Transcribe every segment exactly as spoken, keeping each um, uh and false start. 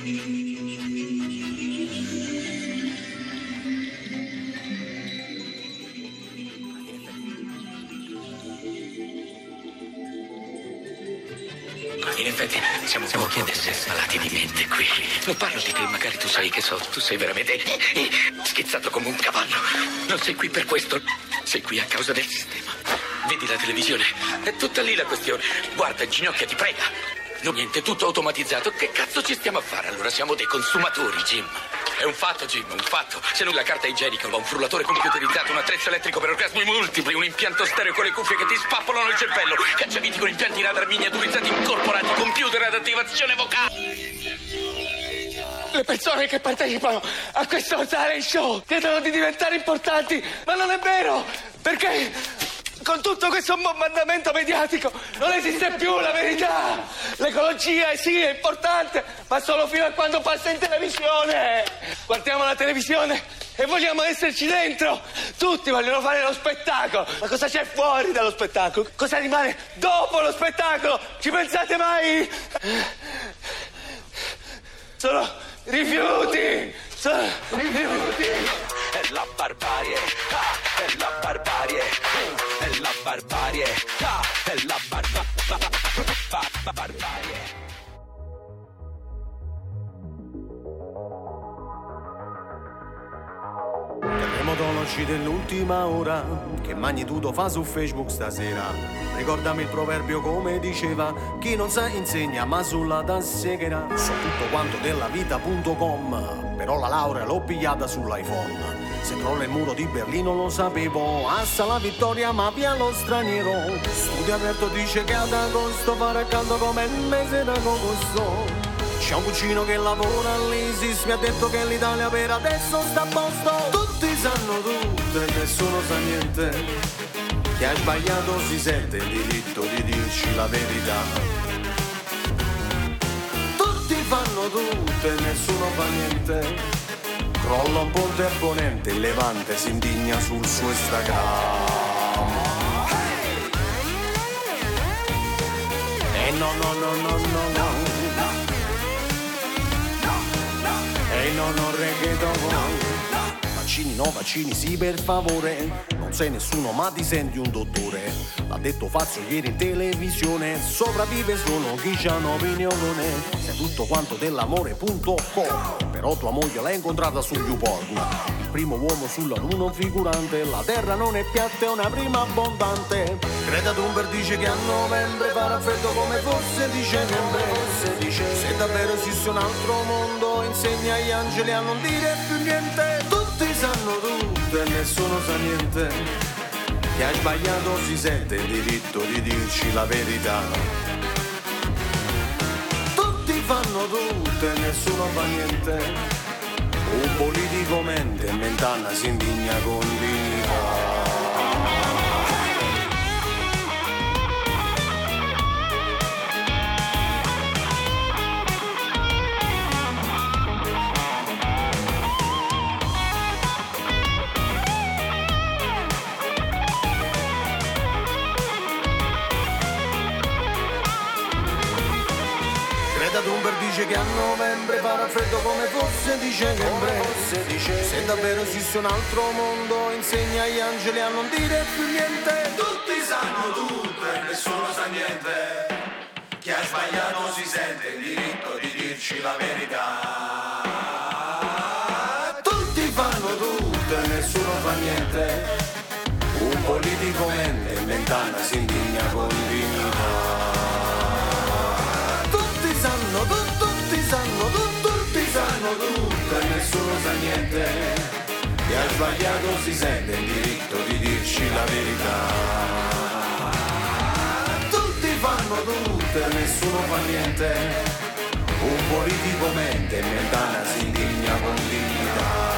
In effetti siamo pochi ad essere malati di mente qui. Non parlo di te, magari tu sai che so, tu sei veramente schizzato come un cavallo. Non sei qui per questo, sei qui a causa del sistema. Vedi la televisione? È tutta lì la questione. Guarda, ginocchia, ti prega. Non niente, tutto automatizzato. Che cazzo ci stiamo a fare? Allora siamo dei consumatori, Jim. È un fatto, Jim, un fatto. Se non la carta igienica, un frullatore computerizzato, un attrezzo elettrico per orgasmi multipli, un impianto stereo con le cuffie che ti spappolano il cervello, cacciaviti con impianti radar miniaturizzati incorporati, computer ad attivazione vocale. Le persone che partecipano a questo talent show credono di diventare importanti, ma non è vero, perché con tutto questo bombardamento mediatico non esiste più la verità. L'ecologia sì, è importante, ma solo fino a quando passa in televisione. Guardiamo la televisione e vogliamo esserci dentro. Tutti vogliono fare lo spettacolo, ma cosa c'è fuori dallo spettacolo? Cosa rimane dopo lo spettacolo? Ci pensate mai? Sono rifiuti! Sono rifiuti! È la barbarie, ah, è la barbarie, è la barbarie, ah, è la barba- ba- ba- ba- ba- barbarie. Terremotologi dell'ultima ora, che magnitudo fa su Facebook stasera? Ricordami il proverbio come diceva, chi non sa insegna ma sulla tastiera. So tutto quanto della vita punto com, però la laurea l'ho pigliata sull'iPhone. Se crolla il muro di Berlino lo sapevo, assa la vittoria ma via lo straniero. Studio aperto dice che ad agosto farà caldo come il mese d'agosto. C'è un cugino che lavora all'ISIS, mi ha detto che l'Italia per adesso sta a posto. Tutti sanno tutto e nessuno sa niente. Chi ha sbagliato si sente il diritto di dirci la verità. Tutti fanno tutto e nessuno fa niente. Crolla un ponte a ponente, il Levante si indigna sul suo Instagram. E no no no no no no. E no no reggaeton. Vaccini no, vaccini sì per favore. Non sei nessuno ma ti senti un dottore. L'ha detto Fazio ieri in televisione. Sopravvive solo chi c'ha un'opinione. Sei tutto quanto dell'amore punto com. Però tua moglie l'hai incontrata su YouPorn. Il primo uomo sulla luna figurante. La terra non è piatta, è una prima abbondante. Greta Thunberg dice che a novembre farà freddo come fosse dicembre. Se davvero esiste un altro mondo, insegna agli angeli a non dire più niente. Tutti sanno tutto e nessuno sa niente. Chi ha sbagliato si sente il diritto di dirci la verità. Tutti fanno tutto e nessuno fa niente. Un politico mente e Mentana si indigna con dignità. Thunberg dice che a novembre farà freddo come fosse dicembre. Se davvero esiste un altro mondo, insegna agli angeli a non dire più niente. Tutti sanno tutto e nessuno sa niente. Chi ha sbagliato si sente il diritto di dirci la verità. Tutti fanno tutto e nessuno fa niente. Un politico mente in Mentana si indigna con dignità. Sanno tutto, tutti sanno tutto, tutti sanno tutto e nessuno sa niente. Chi ha sbagliato si sente il diritto di dirci la verità. Tutti fanno tutto e nessuno fa niente. Un politico mente e Mentana si indigna con dignità.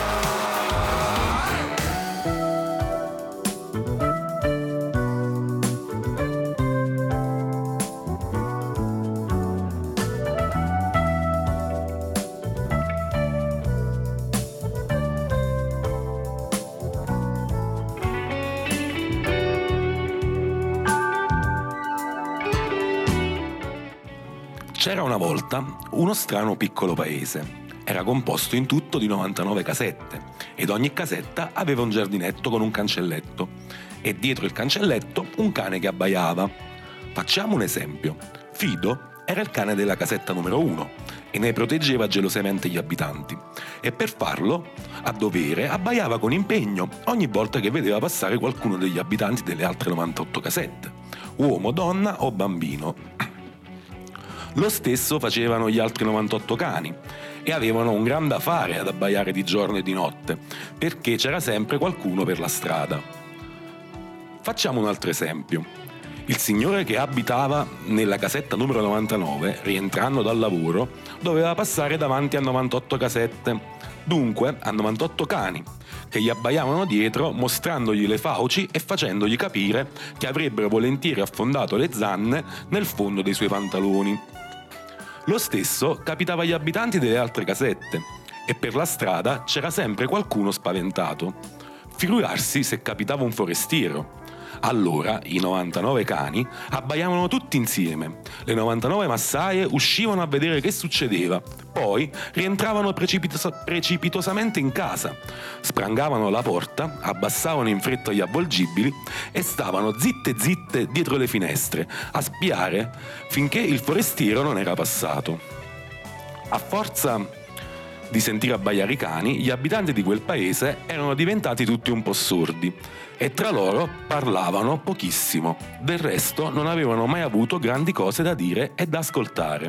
C'era una volta uno strano piccolo paese. Era composto in tutto di novantanove casette ed ogni casetta aveva un giardinetto con un cancelletto e dietro il cancelletto un cane che abbaiava. Facciamo un esempio. Fido era il cane della casetta numero uno e ne proteggeva gelosamente gli abitanti e per farlo, a dovere, abbaiava con impegno ogni volta che vedeva passare qualcuno degli abitanti delle altre novantotto casette, uomo, donna o bambino. Lo stesso facevano gli altri novantotto cani e avevano un gran da fare ad abbaiare di giorno e di notte, perché c'era sempre qualcuno per la strada. Facciamo un altro esempio. Il signore che abitava nella casetta numero novantanove, rientrando dal lavoro, doveva passare davanti a novantotto casette, dunque a novantotto cani, che gli abbaiavano dietro mostrandogli le fauci e facendogli capire che avrebbero volentieri affondato le zanne nel fondo dei suoi pantaloni. Lo stesso capitava agli abitanti delle altre casette e per la strada c'era sempre qualcuno spaventato. Figurarsi se capitava un forestiero. Allora i novantanove cani abbaiavano tutti insieme, le novantanove massaie uscivano a vedere che succedeva, poi rientravano precipitos- precipitosamente in casa, sprangavano la porta, abbassavano in fretta gli avvolgibili e stavano zitte zitte dietro le finestre a spiare finché il forestiero non era passato. A forza di sentire abbaiare i cani, gli abitanti di quel paese erano diventati tutti un po' sordi e tra loro parlavano pochissimo. Del resto non avevano mai avuto grandi cose da dire e da ascoltare.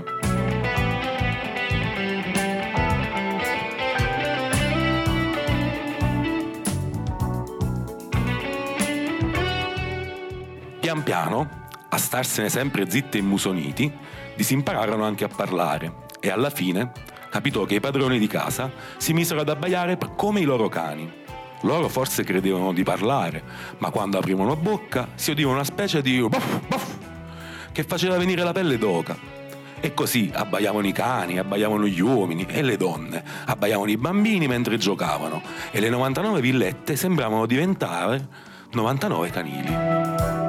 Pian piano, a starsene sempre zitti e immusoniti, disimpararono anche a parlare e alla fine capitò che i padroni di casa si misero ad abbaiare come i loro cani. Loro forse credevano di parlare, ma quando aprivano bocca si udiva una specie di buff, buff, che faceva venire la pelle d'oca. E così abbaiavano i cani, abbaiavano gli uomini e le donne, abbaiavano i bambini mentre giocavano e le novantanove villette sembravano diventare novantanove canili.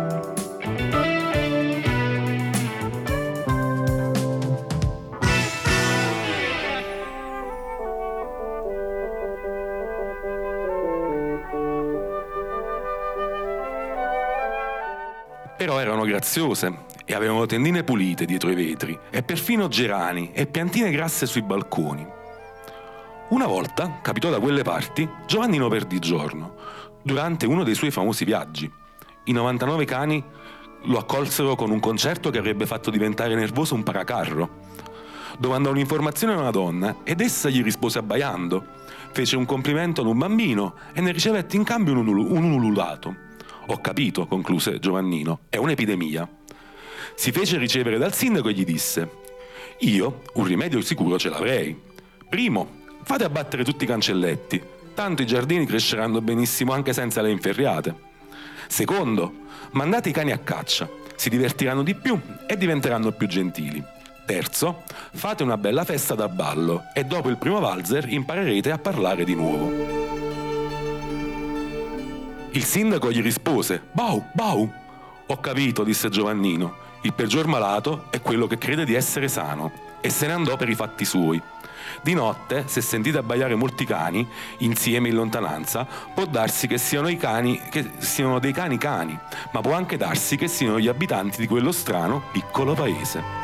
Però erano graziose e avevano tendine pulite dietro i vetri e perfino gerani e piantine grasse sui balconi. Una volta capitò da quelle parti Giovannino Perdigiorno durante uno dei suoi famosi viaggi. I novantanove cani lo accolsero con un concerto che avrebbe fatto diventare nervoso un paracarro. Domandò un'informazione a una donna ed essa gli rispose abbaiando. Fece un complimento ad un bambino e ne ricevette in cambio un, ulu- un ululato. Ho capito, concluse Giovannino, è un'epidemia. Si fece ricevere dal sindaco e gli disse: io un rimedio sicuro ce l'avrei. Primo, fate abbattere tutti i cancelletti, tanto i giardini cresceranno benissimo anche senza le inferriate. Secondo, mandate i cani a caccia, si divertiranno di più e diventeranno più gentili. Terzo, fate una bella festa da ballo e dopo il primo valzer imparerete a parlare di nuovo. Il sindaco gli rispose: Bau, bau. Ho capito, disse Giovannino, il peggior malato è quello che crede di essere sano, e se ne andò per i fatti suoi. Di notte, se sentite abbaiare molti cani insieme in lontananza, può darsi che siano i cani che siano dei cani cani, ma può anche darsi che siano gli abitanti di quello strano piccolo paese.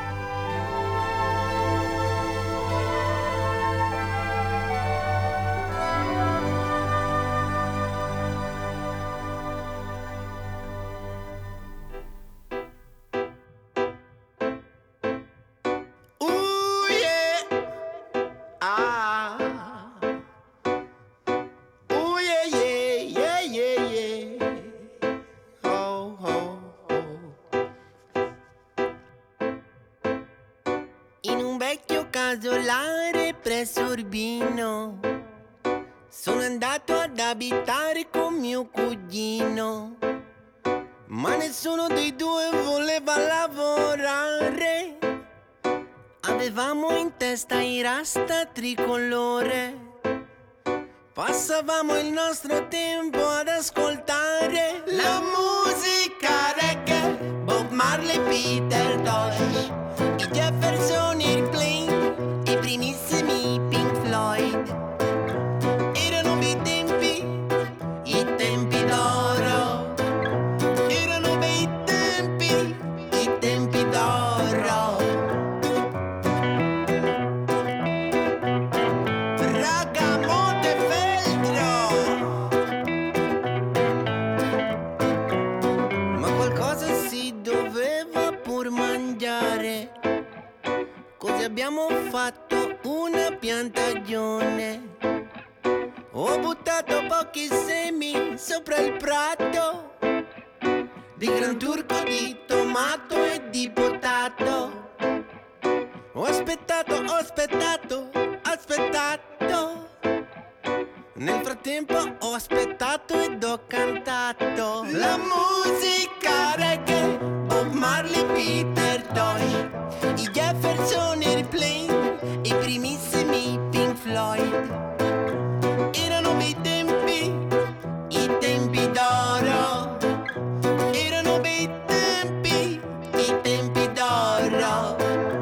casolare presso Urbino. Sono andato ad abitare con mio cugino, ma nessuno dei due voleva lavorare. Avevamo in testa i rasta tricolore. Passavamo il nostro tempo ad ascoltare la musica reggae, Bob Marley, Peter Tosh, i Jefferson abbiamo fatto una piantagione. Ho buttato pochi semi sopra il prato di gran turco, di tomato e di potato. Ho aspettato, ho aspettato, aspettato. Nel frattempo ho aspettato ed ho cantato la musica reggae, Bob Marley, Peter Tosh, i Jefferson Airplane, i primissimi Pink Floyd. Erano bei tempi, i tempi d'oro. Erano bei tempi, i tempi d'oro.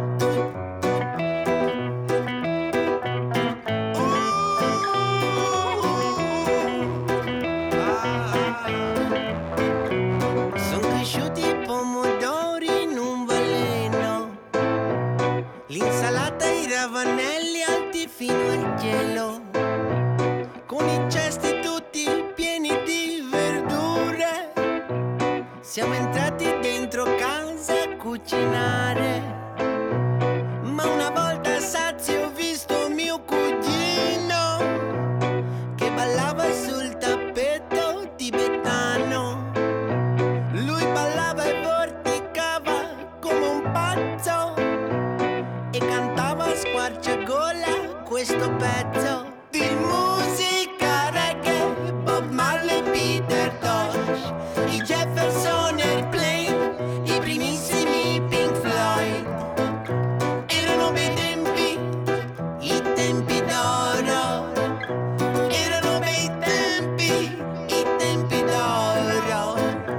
Sono cresciuti i pomodori in un baleno, l'insalata e i ravanelli alti fino al cielo, con i cesti tutti pieni di verdure. Siamo entrati dentro casa a cucinare, ma una volta sazio ho visto mio cugino che ballava sul tappeto tibetano. Lui ballava e vorticava come un pazzo e cantava a squarciagola questo pezzo di musica reggae, Bob Marley, Peter Tosh, i Jefferson Airplane, i primissimi Pink Floyd. Erano bei tempi, i tempi d'oro. Erano bei tempi, i tempi d'oro.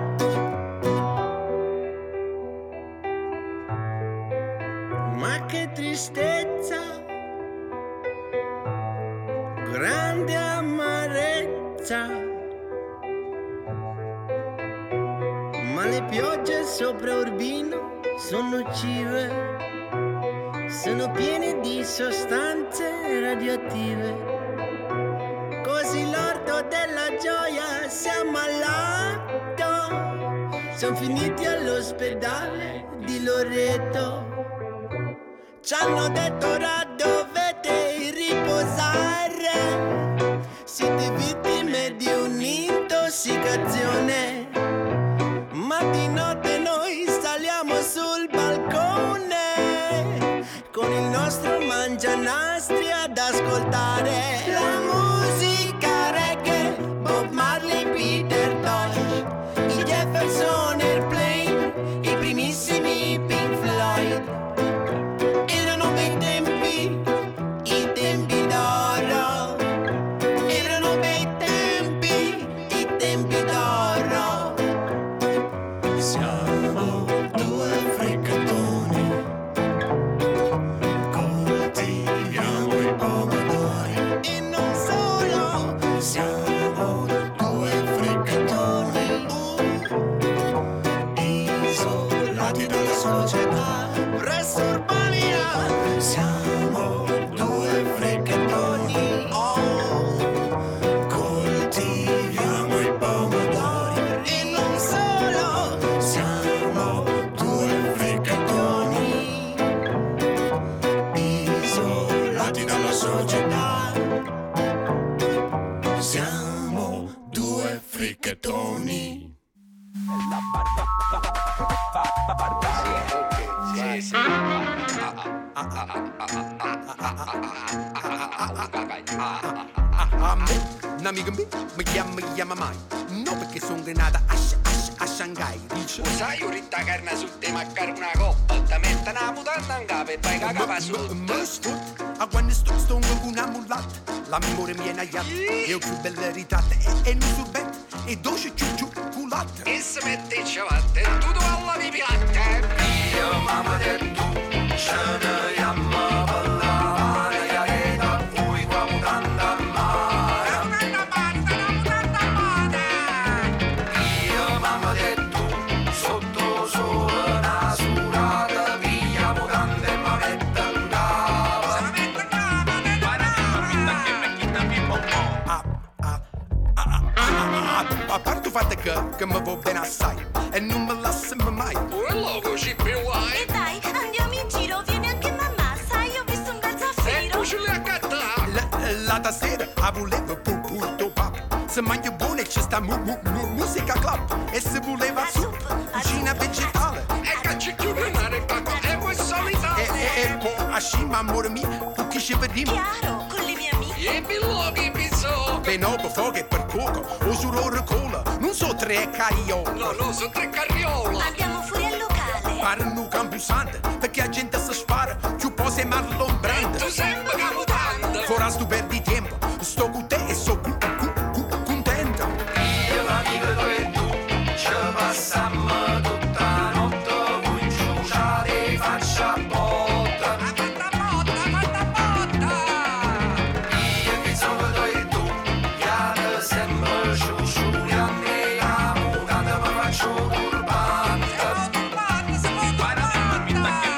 Ma che tristezza, grande amarezza. Ma le piogge sopra Urbino sono nocive, sono piene di sostanze radioattive. Così l'orto della gioia si è ammalato, sono finiti all'ospedale di Loreto. Ci hanno detto ora dovete riposare, siete vittime di un'intossicazione. Ma di notte noi saliamo sul balcone con il nostro mangianastri ad ascoltare la musica reggae, Bob Marley, Peter Tosh, i Jefferson Airplane, i primissimi Pink Floyd. Erano bei tempi, i tempi d'oro. Erano bei tempi, i tempi d'oro. Siamo due fricchettoni, coltiviamo i pomodori. E non solo, Siamo due fricchettoni, isolati dalla società. presso Urbania. Siamo due fricchettoni, Oh, coltiviamo i pomodori. e non solo, Siamo due fricchettoni, isolati dalla società. Siamo due fricchettoni. A me, un amico mio mi chiama, mi chiama mai. No, perché sono nata a, Sh- a, Sh- a Shanghai. Dice Sai, uritta carne sul te mancare una coppa, ti mette una mutanda in capo e fai cagava sotto. ma sfut, a quando sto stongo con una mulatta. L'amore mi è nagliato, e ho più belle ritratte. E, e non sorbetto, e dolce ciucciu culatta. E se mette in ciabatte, tutto alla vipilatte. Io mamma detto, ce ne chiama balla, ya reta, fui qua mutanda mare. Io mamma detto, sotto sole una surata, via mutanda e ma mette in cava. A, a, a, a, a, a parte il fatto che, che mi va bene assai e non me lascia mai. Un logo ci più E dai, andiamo in giro, vieni anche mamma, sai ce l'hai accattata. La da sera a voleva pupurto pap. Se mangia buono e ci sta mu, mu, mu, musica club. E se voleva soup, cucina vegetale. E cacci più di mare, cacco, e poi solitale. E, e, e poi a scima, amore mio, tu chi ci vediamo? Chiaro, con le mie amiche. E biloghi pizzo. Benobo, fuoco e per cuoco, o surore cola. Non so tre cariola. No, no, sono tre carriola. Andiamo fuori al locale. Parlano campusante, perché la gente si spara. Più poi sei marlombrante. Tu sempre caputante. Fora sto perdi tempo, sto con te e so cu, cu, cu, contento. Io la vivo e tu, ci passiamo tutta la notte, con ciuciare faccia botta. Fatta botta, fatta botta. Io che sono e tu, chiaro sempre ciuciuliamo e amo, quando mi faccio turbante. Siamo turbati, siamo turbati.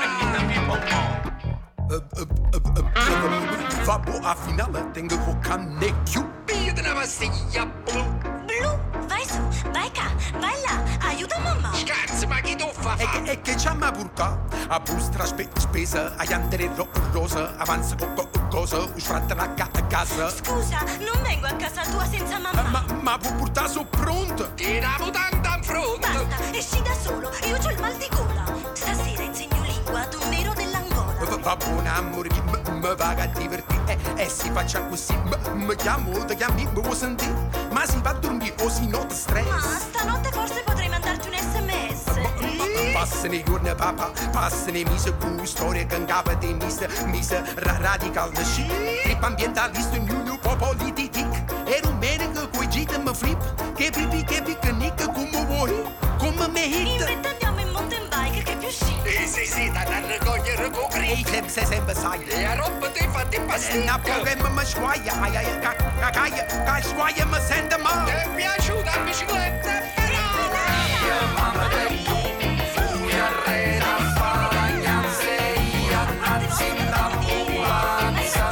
Vabbè, a finale tengo con canne più. Io te una pastiglia blu. Blu, vai su, vai qua, vai là, aiuta mamma. Scherzi, ma chi tu fa E fa? che, e che ci ha portato? A bustra spe, spesa, a yandere ro, rosa, avanza con co, cosa, usfratta la ca, casa. Scusa, non vengo a casa tua senza mamma. Ma, ma può portare su pronto? Tiriamo tanta in fronte. Basta, esci da solo, io c'ho il mal di gola. Stasera insegno lingua ad un nero dell'Angola. Va buon amore, mi va a divertire. E, e si faccia così, mi chiamo, ti chiami, mi vuoi sentire? Ma si va a dormire o si nota Ma stress? stanotte forse potrei mandarti un sms. Passano i giorni papà, passano i mesi con storie che capa di misa, misa ra- radical da sci. Trip ambientalista, ognuno po' politic. E rumenico coi gite mi flip, che pipi, che piccanicca, come vuoi, come me In hit. fretta andiamo in mountain bike che è più chic. Sì, sì, sì, da da raccogliere E copri. i tempi sei sempre sai. E a roba ti fatti E una pasticca. poca mi squaglia, ai ai, ca, ca, ca, ca, squaglia mi sente Ti male. è piaciuta la bicicletta? Io mamma del tu, fui arreda, sparagnanze, io anzi d'ambulanza.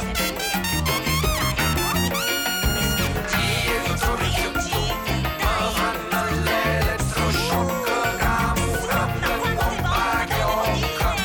Io non so più tu, ma fanno l'elettroshock, camura, pompa chiocca.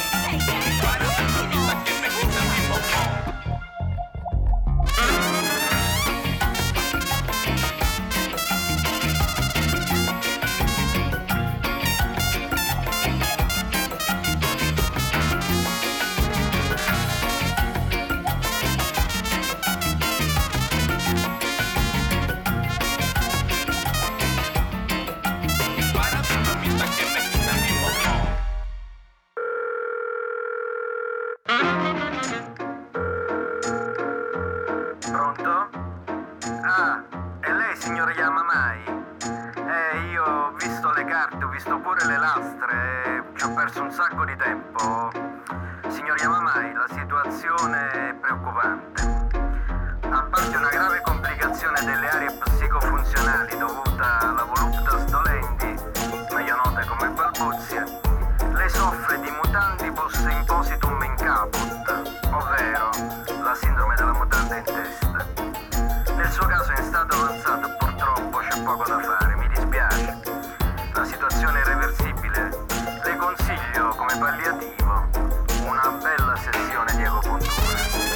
Pronto? Ah, è lei, signor Yamamai? Eh, io ho visto le carte, ho visto pure le lastre e ci ho perso un sacco di tempo. Signor Yamamai, la situazione è preoccupante. A parte una grave complicazione delle aree psicofunzionali dovuta alla voluptas dolendi, meglio note come balbuzie, lei soffre di mutandibus impositum in caput, ovvero la sindrome della mutanda in testa. Nel suo caso è in stato avanzato e purtroppo c'è poco da fare, mi dispiace. La situazione è irreversibile. Le consiglio come palliativo una bella sessione di agopuntura.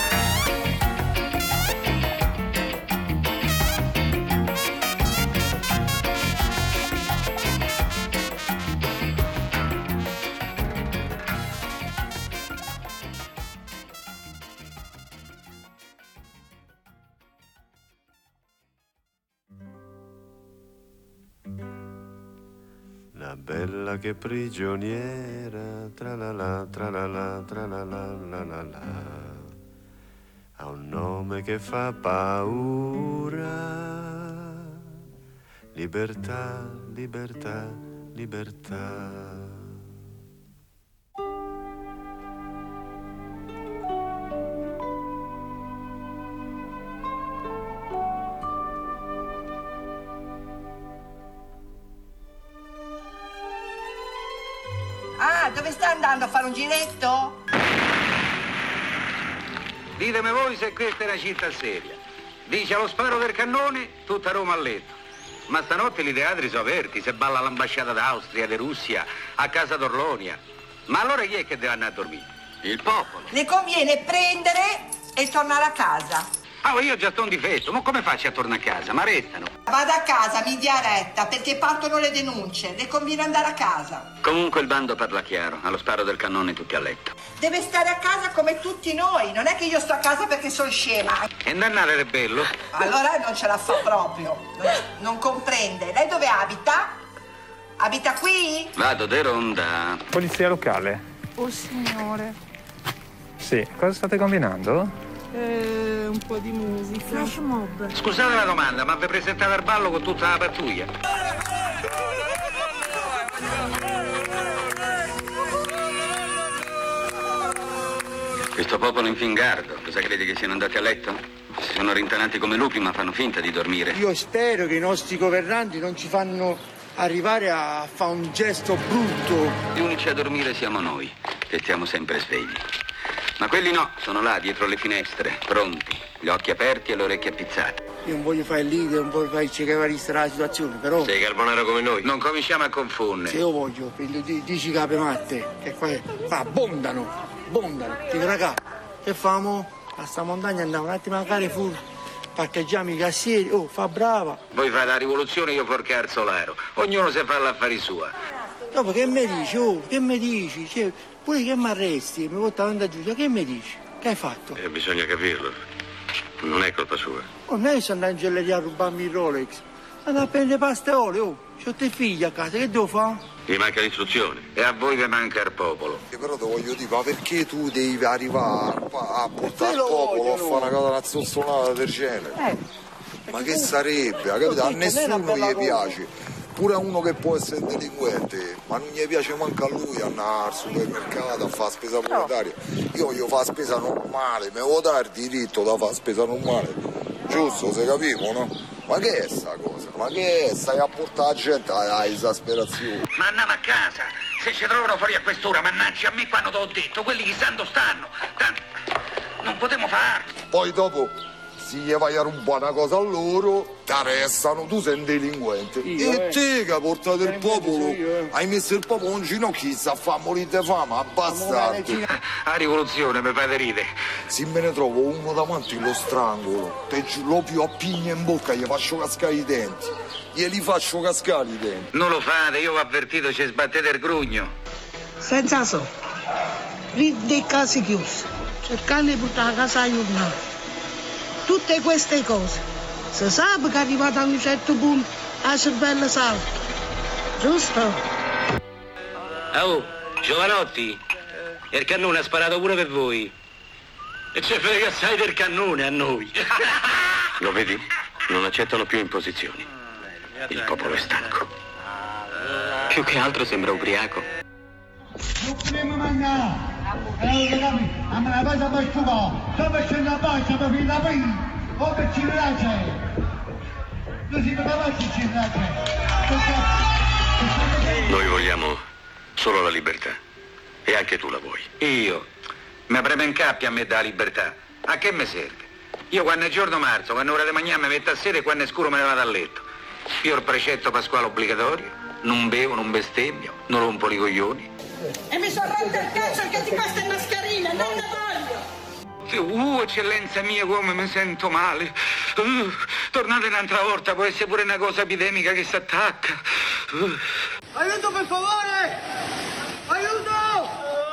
La bella che prigioniera, tra la la, tra la la, tra la la, la la la, ha un nome che fa paura. Libertà, libertà, libertà. Ah, dove sta andando a fare un giretto? Ditemi voi se questa è una città seria. Dice allo sparo del cannone, tutta Roma a letto. Ma stanotte i teatri sono aperti, se balla all'ambasciata d'Austria, di Russia, a casa d'Orlonia. Ma allora chi è che deve andare a dormire? Il popolo. Le conviene prendere e tornare a casa. Ah, io già sto in difetto, ma come faccio a tornare a casa? Ma restano. Vada a casa, mi dia retta, perché partono le denunce. Le conviene andare a casa. Comunque il bando parla chiaro, allo sparo del cannone tutti a letto. Deve stare a casa come tutti noi, non è che io sto a casa perché sono scema. E andare è bello. Allora non ce la fa proprio, non, non comprende. Lei dove abita? Abita qui? Vado de ronda. Polizia locale. Oh signore. Sì, cosa state combinando? Eh, un po' di musica. Flash mob. Scusate la domanda, ma vi presentate al ballo con tutta la pattuglia? Questo popolo infingardo, cosa credi che siano andati a letto? Si sono rintanati come lupi, ma fanno finta di dormire. Io spero che i nostri governanti non ci fanno arrivare a fare un gesto brutto. Gli unici a dormire siamo noi, che stiamo sempre svegli. Ma quelli no, sono là dietro le finestre, pronti, gli occhi aperti e le orecchie appizzate. Io non voglio fare il leader, non voglio fare il cecavarista della situazione, però... Sei carbonaro come noi. Non cominciamo a confondere. Se io voglio, prendo dieci cape matte, che qua, qua abbondano, abbondano. Dico, raga, che famo? A sta montagna andiamo un attimo a Carrefour, parcheggiamo i cassieri, oh, fa brava. Voi fate la rivoluzione, io forché al solaro. Ognuno si fa l'affari sua. Dopo che mi dici, oh, che mi dici? Cioè, pure che mi arresti, mi porta davanti a giudice, che mi dici? Che hai fatto? Eh, bisogna capirlo. Non è colpa sua. Oh, non è che sono andato in gelleria a rubarmi il Rolex. Andavo a prendere pasta e olio, oh. C'ho te figli a casa, che devo fare? Vi manca l'istruzione. E a voi vi manca il popolo. E però ti voglio dire, ma perché tu devi arrivare a portare il popolo a fare una cosa nazzonzolata del genere? Eh. Ma che sarebbe? Capito? A nessuno gli piace. Pure a uno che può essere delinquente, ma non gli piace manco a lui andare al supermercato a fare spesa monetaria. Io voglio fare spesa normale, mi vuoi dare il diritto da fare spesa normale? Giusto, se capiamo, no? Ma che è sta cosa? Ma che è? Stai a portare la gente alla esasperazione. Ma andiamo a casa, se ci trovano fuori a quest'ora, mannaggia a me quando te l'ho detto, quelli chissà dove stanno. Tanto non potremo farlo. Poi dopo, se gli vai a rubare una cosa a loro, ti arrestano, tu sei un delinquente. Io, e eh. te che hai portato il popolo, io, eh. hai messo il popolo in ginocchio, sta a fare morire di fame, abbastanza. A rivoluzione, mi fate ridere. Se me ne trovo uno davanti lo strangolo, te lo più a pigna in bocca, gli faccio cascare i denti. Glieli faccio cascare i denti. Non lo fate, io vi ho avvertito, ci sbattete il grugno. Senza so, dei casi chiusi, cercando di portare a casa la giornata. Tutte queste cose, si sa che è arrivato a un certo punto a cervello salto, giusto? Oh, giovanotti, il cannone ha sparato pure per voi. E ce frega assai del cannone a noi. Lo vedi? Non accettano più imposizioni. Il popolo è stanco. Più che altro sembra ubriaco. Non potremmo mangiare. A me la cosa per sciupare. Sto facendo la boccia per finire la prima. O per circolare c'è. Tu si poteva circolare c'è. Noi vogliamo solo la libertà. E anche tu la vuoi. Io? Mi preme in cappia a me dalla libertà. A che mi serve? Io quando è giorno marzo, quando è ora di mangiare mi metto a sera e quando è scuro me ne vado a letto. Io ho il precetto pasquale obbligatorio. Non bevo, non bestemmio, non rompo i coglioni. E mi sono rotto il cazzo che di queste mascherine, non ne voglio! Uh, eccellenza mia, come mi sento male. Uh, tornate un'altra volta, può essere pure una cosa epidemica che si attacca. Uh. Aiuto per favore! Aiuto!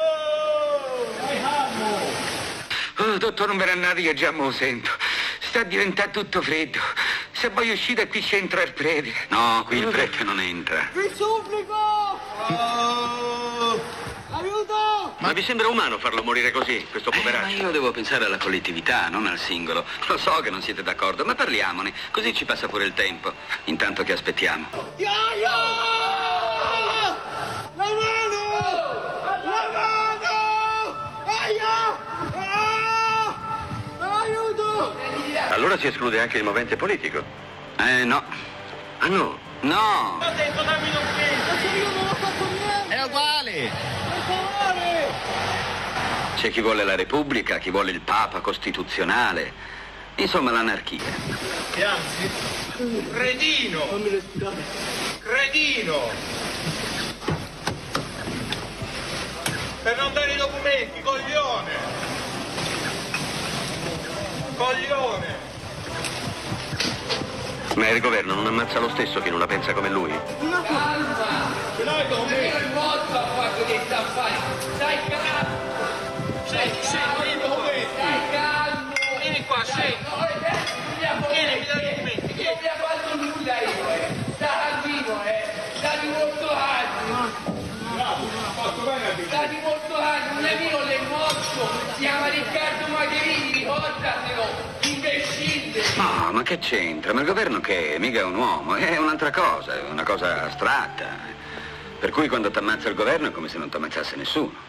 Oh, dottor Bernardi, che già me lo sento. Sta diventando tutto freddo. Se voi uscite qui c'entra il prete. No, qui il prete non entra. Vi supplico! Oh, aiuto! Ma vi sembra umano farlo morire così, questo poveraccio? Ma io devo pensare alla collettività, non al singolo. Lo so che non siete d'accordo, ma parliamone, così ci passa pure il tempo, intanto che aspettiamo. Iaia! La mano! La mano! Aia! Ah! Aiuto! Allora si esclude anche il movente politico? Eh, no. Ah, no? No! Ho detto dammi lo spazio! È uguale! Per favore! C'è chi vuole la Repubblica, chi vuole il Papa costituzionale. Insomma, l'anarchia. E anzi, cretino! Fammi respirare. Cretino! Per non dare i documenti, coglione! Coglione! Ma il governo non ammazza lo stesso chi non la pensa come lui? Ma calma! Ce l'hai con me? Io il mozzo ha fatto dei taffari! Stai calmo! Stai calmo! Stai calmo! Vieni qua, scendi! Vieni, mi dai i documenti! Non mi ha fatto nulla io, eh! Sta vivo, eh! Sta di molto anni! Sta di molto anni! Non è mio il mozzo! Si chiama Riccardo Magherini, ricordatelo! Imbecille! No, ma che c'entra? Ma il governo che è? Mica è un uomo, è un'altra cosa, è una cosa astratta. Per cui quando t'ammazza il governo è come se non t'ammazzasse nessuno.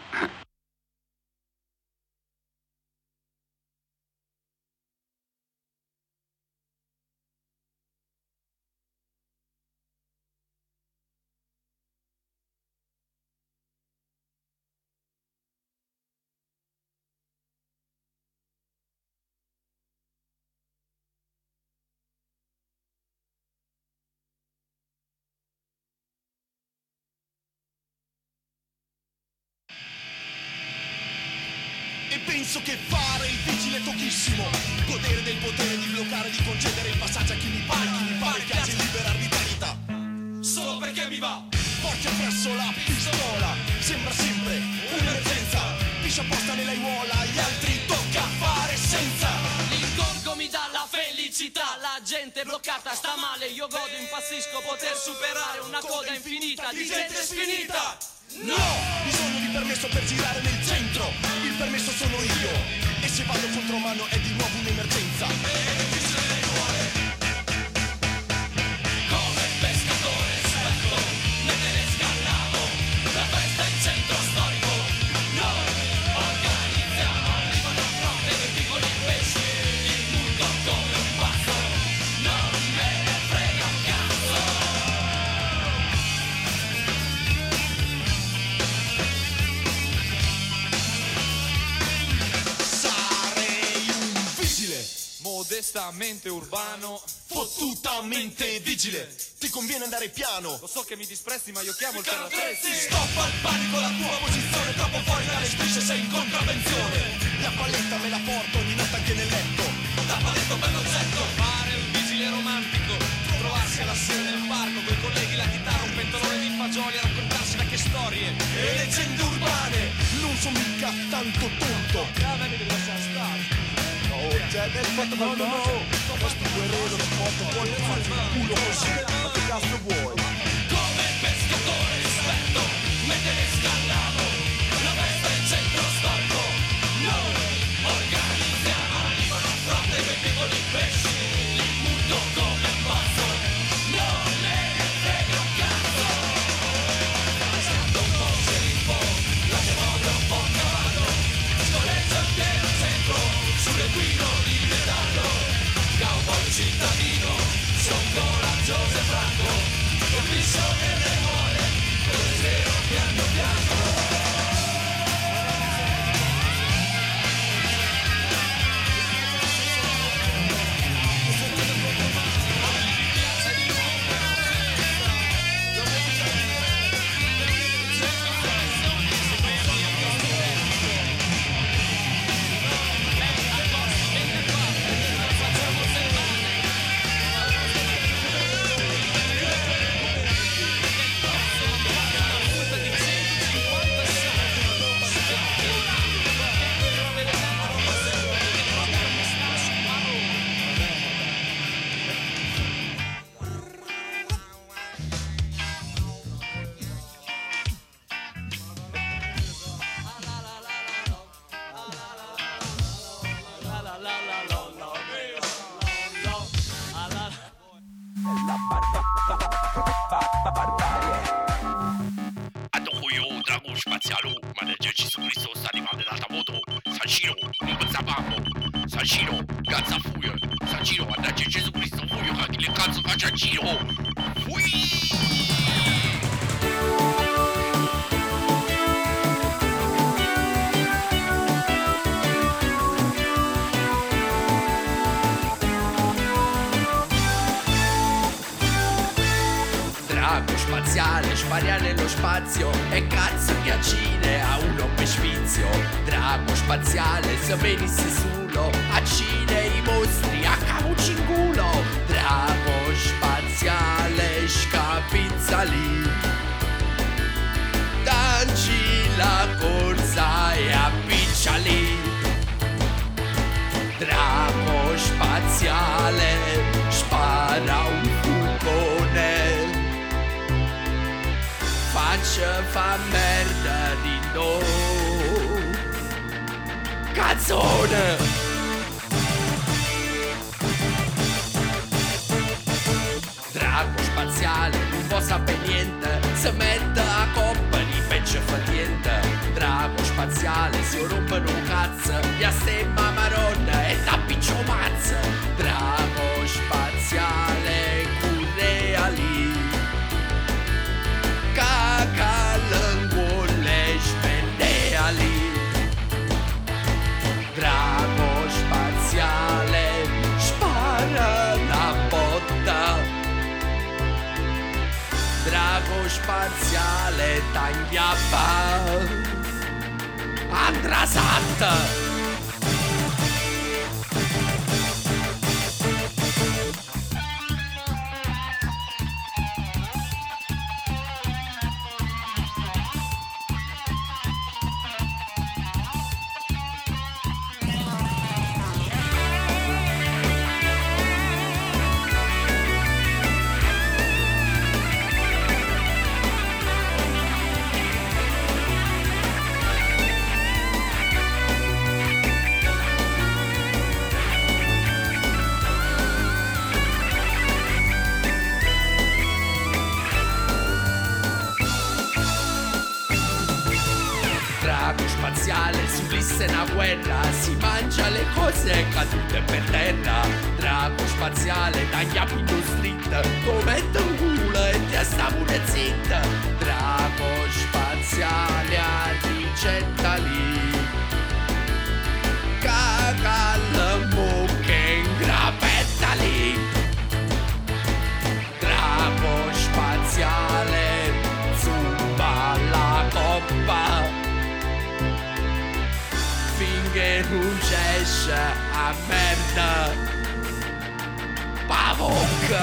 E penso che fare il vigile è pochissimo. Godere del potere di bloccare, di concedere il passaggio a chi mi pare, chi mi pare, piace liberar di verità. Solo perché mi va, porti appresso la pistola. Sembra sempre un'emergenza. Piscia apposta nell'aiuola, agli altri tocca fare senza. L'incontro mi dà la felicità. La gente bloccata sta male. Io godo, impazzisco, poter superare una coda infinita di gente sfinita. No! Bisogno di permesso per girare nel centro. Il permesso sono io. E se vado contro mano è di nuovo un'emergenza. E chi se ne vuole? Come pescatore esperto ne ne scalavo. La festa in centro storico. Noi organizziamo. Arrivano a fronte dei piccoli pesci. Il mondo come un pazzo. Non me ne frega un cazzo. Modestamente urbano, fottutamente vigile. Ti conviene andare piano. Lo so che mi disprezzi ma io chiamo il Calatresi. Stoppa il panico, la tua posizione troppo fuori dalle strisce, sei in contravvenzione. La paletta me la porto ogni notte anche nel letto. Da paletto per l'oggetto. Fare il vigile romantico, trovarsi alla sera nel parco coi colleghi, la chitarra, un pentolone di fagioli a raccontarsi vecchie storie e leggende urbane. Non sono mica tanto tonto. A me mi devi lasciare stare. C'è del fatto no, no, no. Questo guerriero ti porta fuori il culo così. Ma che cazzo vuoi? Come pescatore esperto, mettere scallavo. La festa in centro storico. Noi organizziamo. Arrivano a fronte quei piccoli pesci. Li butto come un pazzo. Non me ne frega un cazzo. Stato un po' sceriffo. La mia moda è un po' cavallo. Scoleggia il pieno centro. Sull'equino di metallo, cowboy cittadino, son coraggioso e franco, capisco che ne muore, con il zero piano piano. spaziale, manager Gesù Cristo sta arrivando dalla moto. Sancino, non pensavamo. Sancino, cazzo a furio. Sancino, manager Gesù Cristo furio, che le cazzo faccia a giro. Fui! Drago spaziale, sparia nello spazio e cazzo di accine a uno per sfizio. Drago spaziale, se venisse solo accine i mostri, accavucci in culo. Drago spaziale, scapizzali. Danci la corsa e appicciali. Drago spaziale, spara un fugone. Faccia fa merda di no. Canzone. Drago spaziale, non può sapere niente. Se mette a coppa di pecce fa niente. Drago spaziale, si rompono un cazzo. Gli assemma maronna e tappiccio mazzo. Drago spaziale, curreali. Caca l'anguole, spendeali. Drago spaziale, spara la botta. Drago spaziale, tagliappa. Andra satta. Una guerra, si mangia le cose cadute per terra. Drago spaziale, taglia Pinto Street, comette un culo e testa pure zitta. Drago spaziale, a ricetta lì. Caga le mucche in grappetta lì. Drago spaziale, zumba la coppa. Finché non c'esce a merda Pavocca.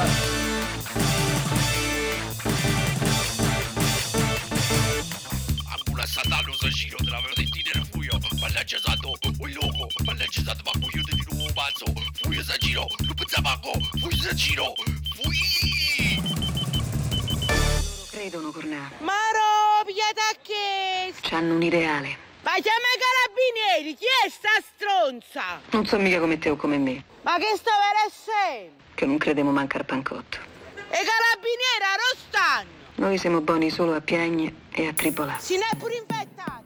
Angula satano sa giro della verdentina del fuio. Mannaggia santo, un loco. Mannaggia santo, ma cuglio di nuovo mazzo. Fuio sa giro, non pensava fuio sa giro. Fui! Credono, Cornà. Maro, pigliate a che? C'hanno un ideale. Ma chiama i carabinieri, chi è sta stronza? Non so mica come te o come me, Ma che sto per essere? che non crediamo manca al pancotto. E carabinieri a Rostagno! Noi siamo buoni solo a piagne e a tribolare. Si ne è pure infettato!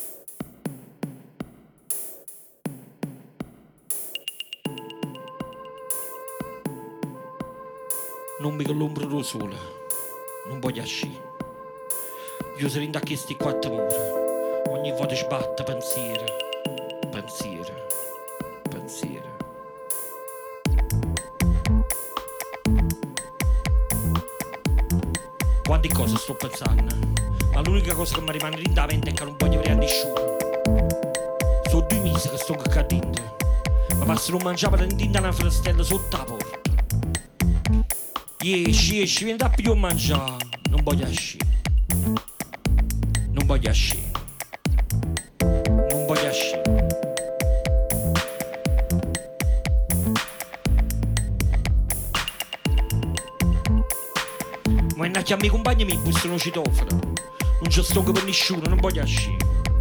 Non mi l'ombra del sole, non voglio uscire. Io sarò in da questi quattro mura. Ogni volta sbatte pensiero, pensiero, pensiero. Quante cose sto pensando, ma l'unica cosa che mi rimane in mente è che non voglio vedere nessuno. Sono due mesi che sto cadendo, ma passo non mangiare per intendere una frastella sotto la porta. Esci, esci, vieni da più a mangiare, non voglio uscire, non voglio uscire. Ma è che a miei compagni mi bussano citofono. Non ci sto per nessuno, non voglio uscire.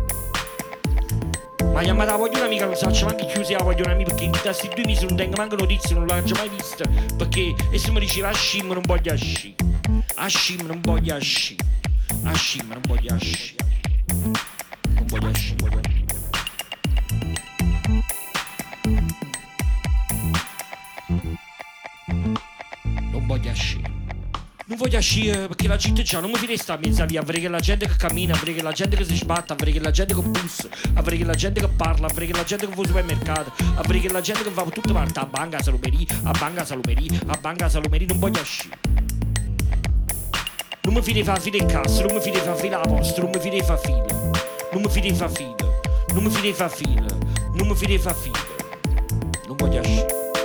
Ma chiamata la voglio un'amica, non so, manco chiusi la voglio un'amica, perché in questi due mesi non tengo manco notizie, non l'ho già mai vista. Perché e se mi diceva a Scim non voglio uscire. A Scim non voglio uscire. A Scim non voglio uscire. Non voglio uscire. Non voglio uscire. Non voglio uscire perché la gente già non mi finisce sta mezza via, avrei che la gente che cammina, avrei che la gente che si sbatte, avrei che la gente che bussa, avrei che la gente che parla, avrei che la gente che va al supermercato, avrei che la gente che va per tutte parte, a banca, a salumeria, a banca, a salumeria, a banca, a salumeria, non voglio uscire. Non mi fide fa fila in cassa, non mi fide fa fila a posto, non mi fide fa fila, non mi fide fa fila, non mi fide fa fila, non mi fide fa fila, non voglio uscire.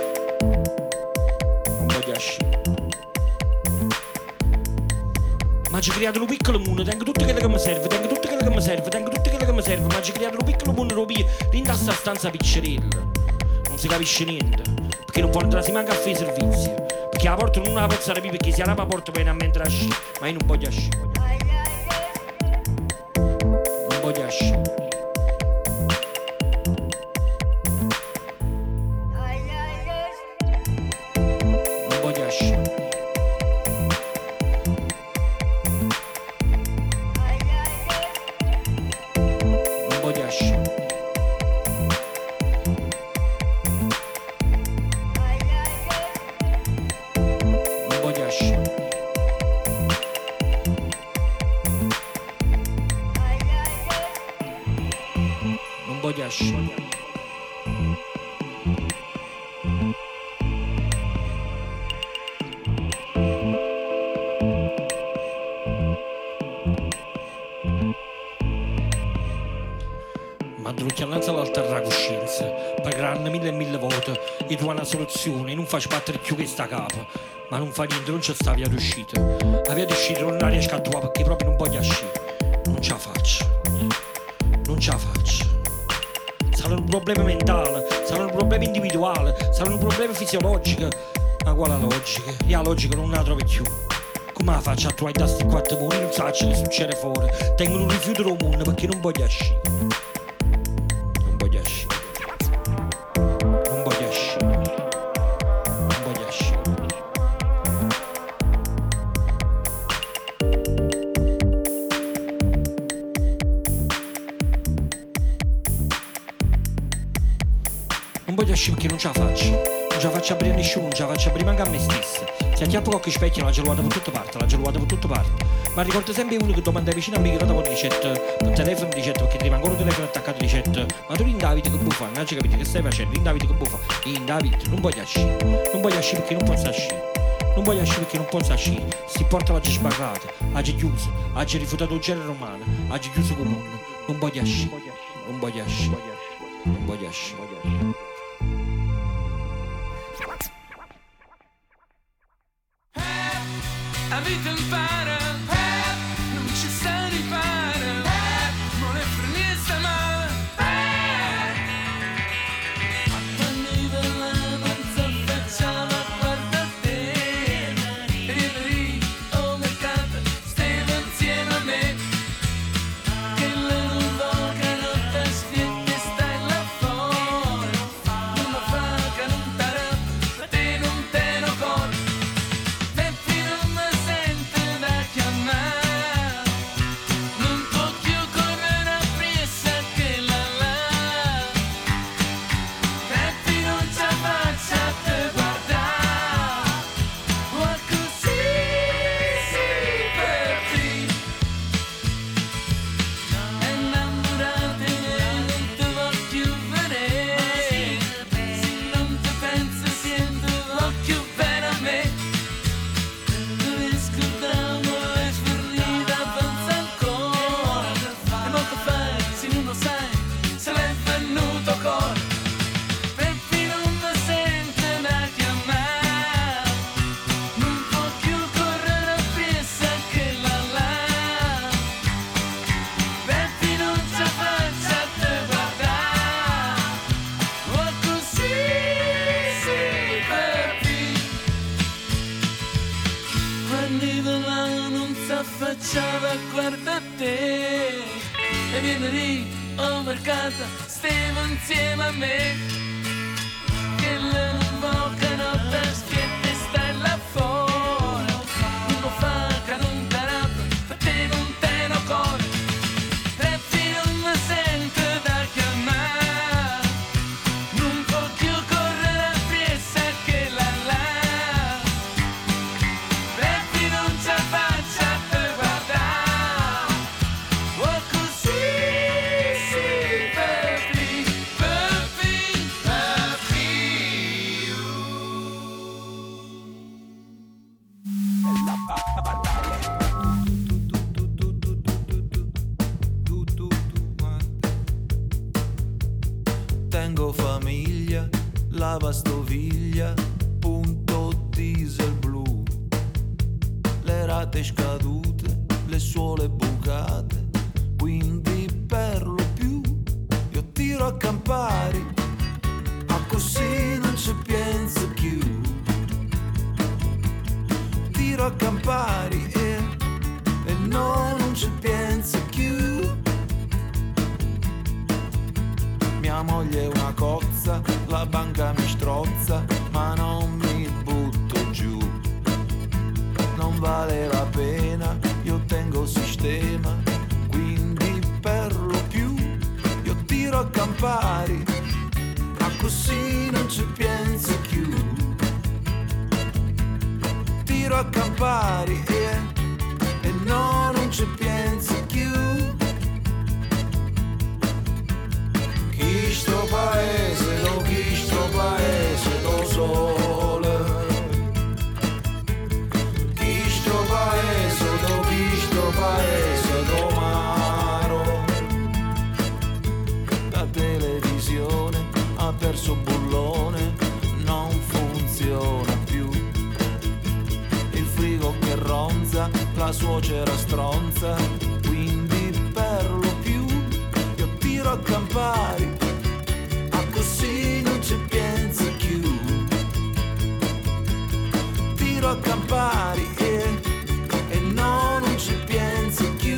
Ma ci creato un piccolo mondo, tengo tutto quello che mi serve, tengo tutto quello che mi serve, tengo tutto quello che mi serve, ma ci creato un piccolo mondo europeo, in sta stanza piccerella. Non si capisce niente, perché non porta si manca a fare i servizi, perché la porta non la pozzare più, perché si arrapa la porta per mentre asci, ma io non voglio asci. Non voglio asci. Non voglio asci. Non voglio asci. Non voglio asci. Non voglio asci. Ma drucchianza l'alterra coscienza, pagheranno mille e mille volte e tu hai una soluzione, non faccio battere più che sta capa, ma non fa niente, non c'è sta via d'uscita. La via d'uscita non la riesco a trovare perché proprio non voglio uscire, non ce la faccio, non ce la faccio. Sarà un problema mentale, sarà un problema individuale, sarà un problema fisiologico, ma quale logica? Io la logica non la trovo più. Come la faccio a trovare da sti quattro mondi? Non so che succede fuori, tengo un rifiuto del mondo perché non voglio uscire. Non voglio uscire. Non voglio uscire. Non voglio uscire. Non voglio uscire perché non ce la faccio. Non ce la faccio aprire a nessuno, non ce la faccio aprire manco a me stesso. Se acchiappo qualche specchio la geluata per tutte parti, la geluata per tutte parti. Ma ricordo sempre uno che domanda vicino a me che ora poi dicette per telefono dicette perché ti ancora il telefono attaccato dicette ma tu in Davide che buffa, non ci capite che stai facendo, in Davide che buffa, in Davide non voglio uscire, non voglio uscire perché non posso uscire. Non voglio uscire perché non posso uscire. Si porta la sbarrata, oggi chiuso, oggi rifiutato il genere umano, oggi chiuso con mondo. Non voglio uscire, non voglio uscire, non voglio uscire. La vita impara, non ci sa ripara, non è frenista ma anni della non si affacciava guarda a te e viene lì, oh mercato, stiamo insieme a me che le non vocano te sfiette stai là fuori non mi fa che non t'arrabbi te non te lo corri. Affacciava guarda a te e viene lì, oh mercata, stiamo insieme a me che le non vocano te schiette stai là fuori non lo fa che non t'arrabbi per te non te lo corri Treppi non mi sente da chiamare non può più correre appressa che la là Treppi non ce la faccia Tengo famiglia, lavastoviglie, punto diesel blu, le rate scadute, le suole bucate, quindi per lo più io tiro a Campari, a così non ci penso più. Tiro a Campari e, e no, non ci penso più. Mia moglie è una cozza, la banca mi strozza, ma non mi butto giù. Non vale la pena, io tengo sistema, quindi per lo più io tiro a Campari, ma così non ci penso più. Tiro a Campari e, e no, non ci penso più. Chi sto paese, lo chi sto paese, lo sole. Chi sto paese, lo chi sto paese, lo maro. La televisione ha perso bullone, non funziona più. Il frigo che ronza, la suocera stronza, quindi per lo più io tiro a Campari, ma così non ci penso più. Tiro a Campari e, e no, non ci penso più.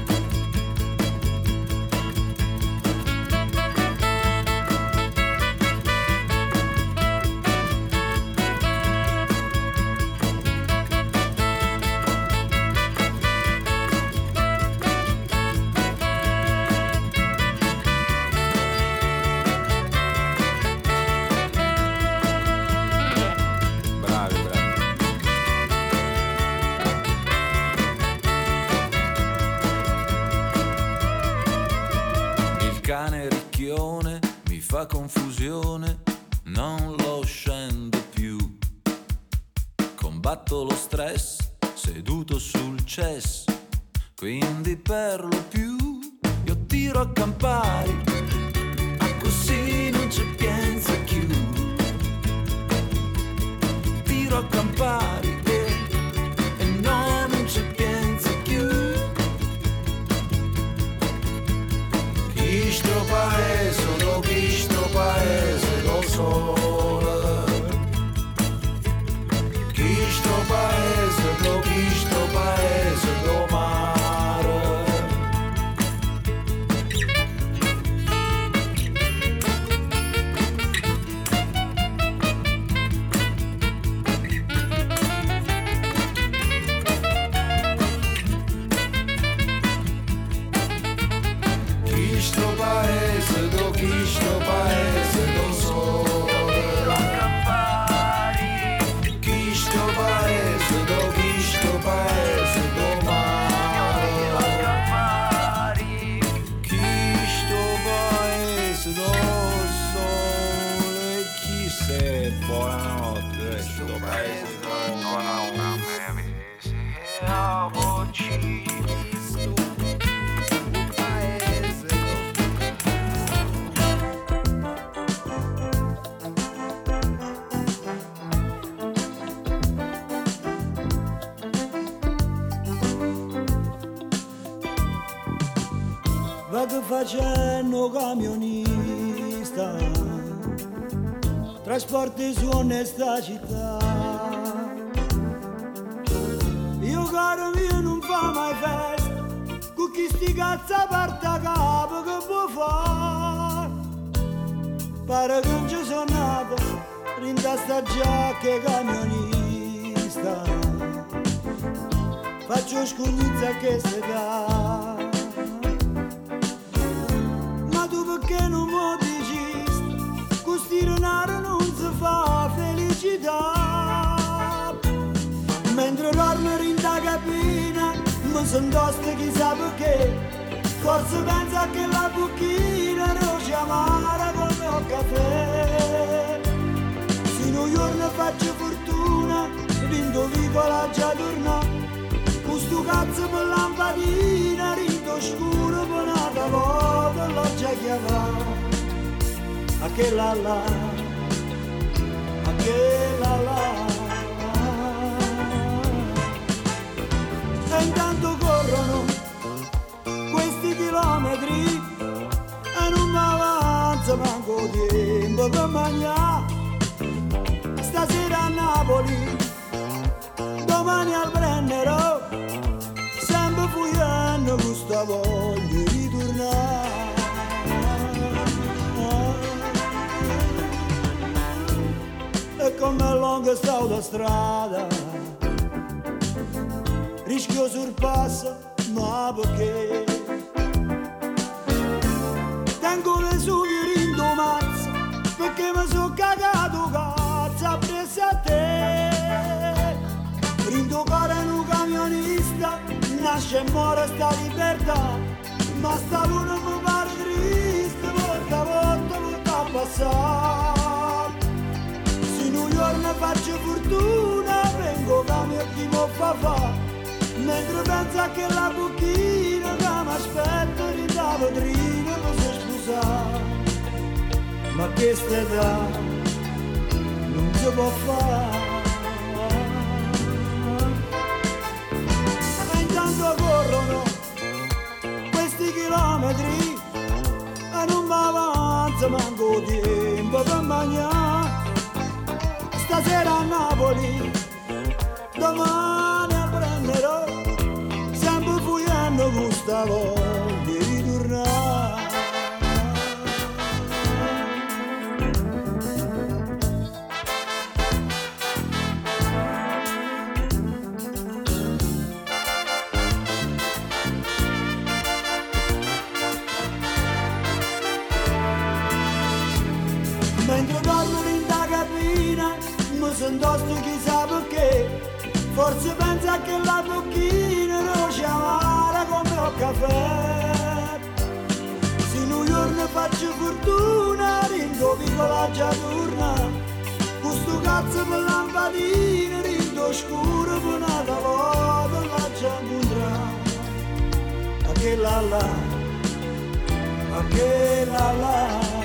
Cane ricchione mi fa confusione, non lo scendo più. Combatto lo stress seduto sul chess, quindi per lo più io tiro a Campari, ma così non ci penso più. Tiro a Campari e, e no, non ci penso più. Chi sto paese, lo chi sto paese, lo sole. Chi sto paese, lo chi sto paese, lo mare. Chi sto paese, do chi sto paese, lo sole. Chi sto paese, do chi sto paese, lo mare. Chi sto paese, do sole. Chi sei, buonanotte, sto paese, do buonanotte. La voce. Vado facendo camionista, trasporti su onesta città. Io caro mio non fa mai festa, con chi sti cazzo porta capo che può fare? Pare che non ci sono nato, rinda sta giacca camionista, faccio scugnizza che se dà. Perché non mi dici, questo denaro non si fa felicità. Mentre dormo in da cabina, mi son tosto chissà perché. Forse pensa che la bocchina non ci amara come un caffè. Se un giorno faccio fortuna, rindovico la già torna. Questo cazzo per lampadina, rindo scuro per una volta l'ho già chiamato. A che la la, a che la la. E intanto corro corrono questi chilometri e non mi avanza manco tempo per mangiare. Stasera a Napoli, domani al Brennero, sempre fuyendo questa voglia di tornare. E come lunga sta autostrada, rischio sorpassa, ma perché? Tengo le sughe rindo mazza, perché mi sono cagato cazzo appresso a te. Rindo cuore un camionista, nasce e muore sta libertà, ma sta luna mi pare triste, volta a volta volta a passare. Se New York faccio fortuna, vengo cambio chi mi fa fa, mentre pensa che la bocchina che mi aspetta in da vetrina mi si scusa. Ma che età non si può fare. E intanto corrono questi chilometri e non mi avanza manco tempo per mangiare. Stasera a Napoli, domani a Brennero, sempre fuyendo questa voglia di tornare. Mentre dormo in da cabina, mi sento sto chissà perché. Forse pensa che la bocchina non c'è amara come un caffè. Se New York faccio fortuna, rindo piccola già torna. Questo cazzo per lampadina, rindo scuro per una volta la già incontrare. A che la la, a che la la.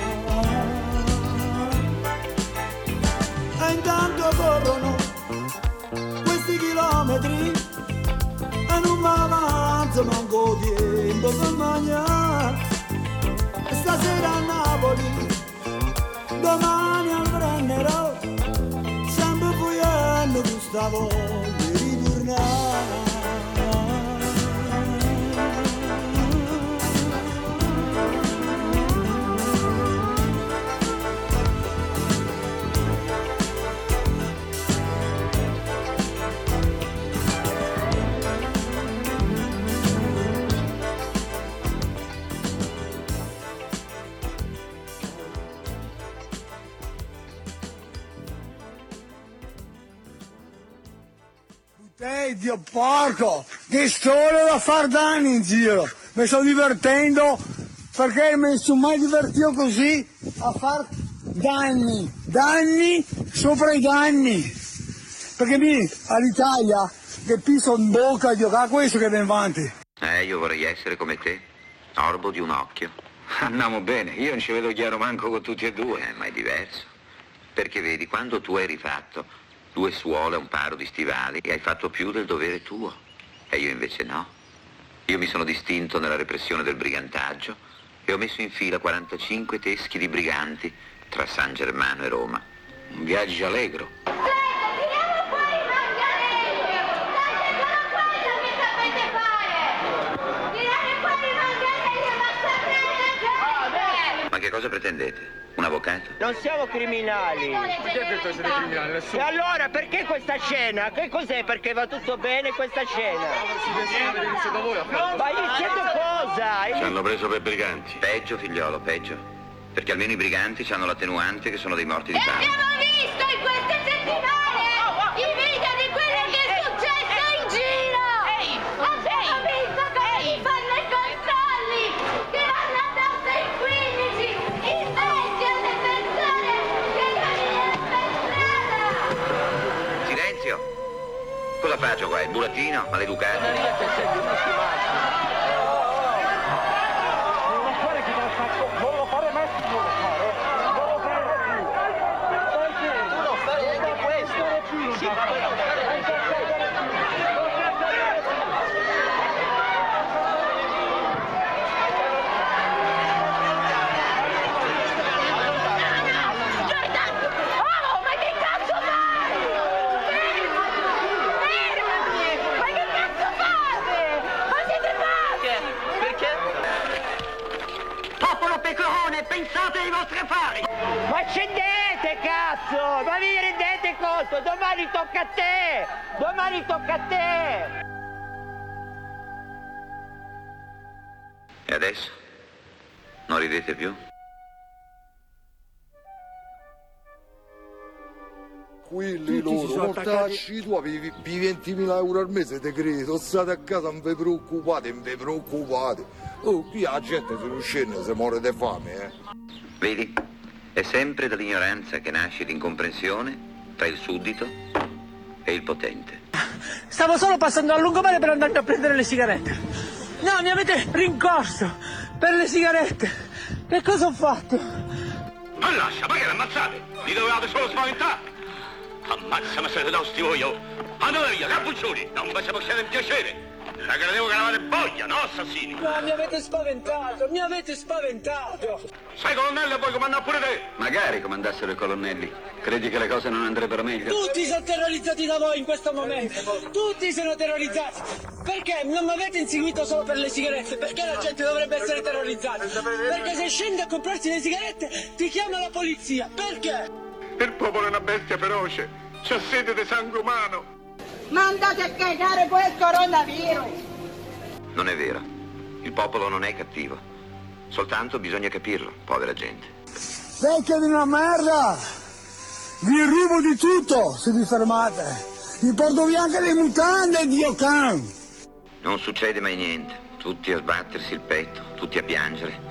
E intanto corrono questi chilometri e non mi avanza manco tempo per mangiare. Stasera a Napoli, domani al Brennero, sempre fuyendo questa voglia di tornare. Ehi, Dio porco, che sole da far danni in giro, mi sto divertendo perché mi sono mai divertito così a far danni, danni sopra i danni, perché mi all'Italia che piso in bocca, Dio, ah, questo che viene avanti. Eh, io vorrei essere come te, orbo di un occhio. Andiamo bene, io non ci vedo chiaro manco con tutti e due. Eh, ma è diverso, perché vedi, quando tu hai rifatto due suole, un paro di stivali, e hai fatto più del dovere tuo. E io invece no. Io mi sono distinto nella repressione del brigantaggio e ho messo in fila quarantacinque teschi di briganti tra San Germano e Roma. Un viaggio allegro. Ma che cosa pretendete? Un avvocato? Non siamo criminali. Ma chi ha detto che siete criminali? Nessuno. E allora perché questa scena? Che cos'è? Perché va tutto bene questa scena? Ma iniziato cosa? Ci hanno preso per briganti. Peggio, figliolo, peggio. Perché almeno i briganti hanno l'attenuante che sono dei morti di fame. Abbiamo visto in queste settimane i video di quello che è successo in giro. Abbiamo visto come si fanno i controlli, che vanno addosso ai quindici, in mezzo alle persone che camminano per strada. Silenzio! Cosa faccio qua? Il burattino? Maleducato? Non lo fare mai più, non lo fare. Non lo fare mai più. Tu non fai neanche questo. Sì, ma non fare pensate ai vostri affari? Ma scendete, cazzo! Ma vi rendete conto? Domani tocca a te! Domani tocca a te! E adesso? Non ridete più? Quelli loro, mortacci tu avevi ventimila euro al mese, te credo, state a casa, non vi preoccupate, non vi preoccupate. Oh, qui la gente se non scende, se muore di fame, eh. Vedi? È sempre dall'ignoranza che nasce l'incomprensione tra il suddito e il potente. Stavo solo passando al lungomare per andare a prendere le sigarette. No, mi avete rincorso per le sigarette. Che cosa ho fatto? Ma lascia, ma che le ammazzate? Li dovevate solo spaventare. Ammazza, ma siete tosti voi, oh. Andate via, cappuccioni, non vi facciamo scendere in piacere. La credevo che eravate boia, no assassini? No, mi avete spaventato, mi avete spaventato. Sai colonnello e puoi comandare pure te. Magari comandassero i colonnelli. Credi che le cose non andrebbero meglio? Tutti sono terrorizzati da voi in questo momento. Tutti sono terrorizzati. Perché non mi avete inseguito solo per le sigarette? Perché la gente dovrebbe essere terrorizzata? Perché se scendi a comprarsi le sigarette ti chiama la polizia. Perché? Il popolo è una bestia feroce. C'ha sete di sangue umano. Ma andate a cagare quel coronavirus! Non è vero. Il popolo non è cattivo. Soltanto bisogna capirlo, povera gente. Vecchia di una merda! Vi rubo di tutto se vi fermate! Vi porto via anche le mutande, Dio can! Non succede mai niente. Tutti a sbattersi il petto, tutti a piangere.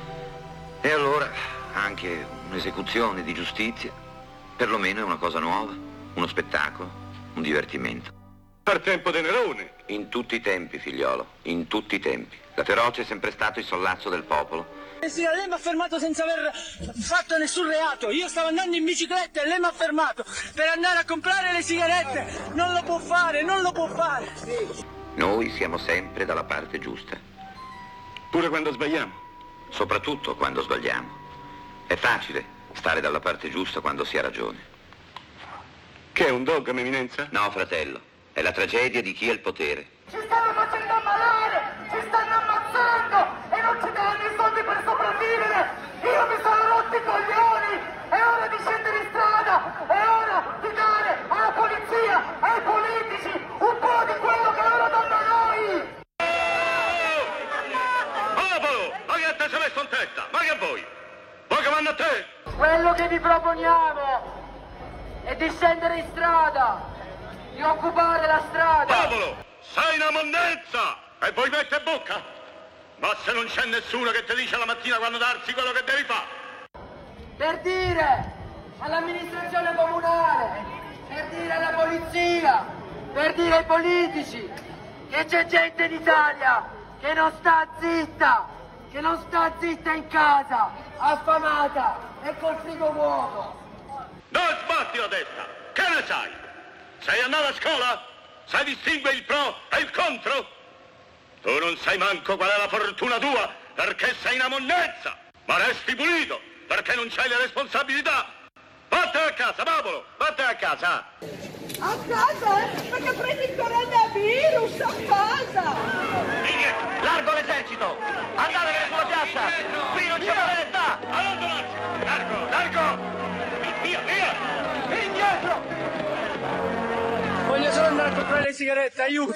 E allora anche un'esecuzione di giustizia, perlomeno è una cosa nuova, uno spettacolo, un divertimento. Per tempo di Nerone. In tutti i tempi, figliolo, in tutti i tempi. La ferocia è sempre stato il sollazzo del popolo. Eh sì, lei mi ha fermato senza aver fatto nessun reato. Io stavo andando in bicicletta e lei mi ha fermato per andare a comprare le sigarette. Non lo può fare, non lo può fare. Noi siamo sempre dalla parte giusta. Pure quando sbagliamo? Soprattutto quando sbagliamo. È facile stare dalla parte giusta quando si ha ragione. Che è un dogma, eminenza? No, fratello. È la tragedia di chi ha il potere. Ci stanno facendo ammalare, ci stanno ammazzando e non ci danno i soldi per sopravvivere. Io mi sono rotto i coglioni, è ora di scendere in strada, è ora di dare alla polizia, ai politici, un po' di quello che loro danno a noi. Popolo, ma che a te si è messo in testa? Ma che a voi? Voi che vanno a te? Quello che vi proponiamo è di scendere in strada, di occupare la strada. Popolo, sei una monnezza e poi mette bocca. Ma se non c'è nessuno che ti dice la mattina quando darsi quello che devi fare. Per dire all'amministrazione comunale, per dire alla polizia, per dire ai politici che c'è gente in Italia che non sta zitta, che non sta zitta in casa, affamata e col frigo vuoto. Non sbatti la testa, che ne sai? Sei andato a scuola? Sai distinguere il pro e il contro? Tu non sai manco qual è la fortuna tua perché sei una monnezza, ma resti pulito perché non c'hai le responsabilità. Vattene a casa, Popolo, vattene a casa. A casa? Perché prendi il coronavirus a casa! Largo l'esercito! Andatevene sulla piazza! Qui non c'è maledetta! Allontanarsi! Largo, largo! Via, via! Indietro! Voglio solo andare a comprare le sigarette, aiuto!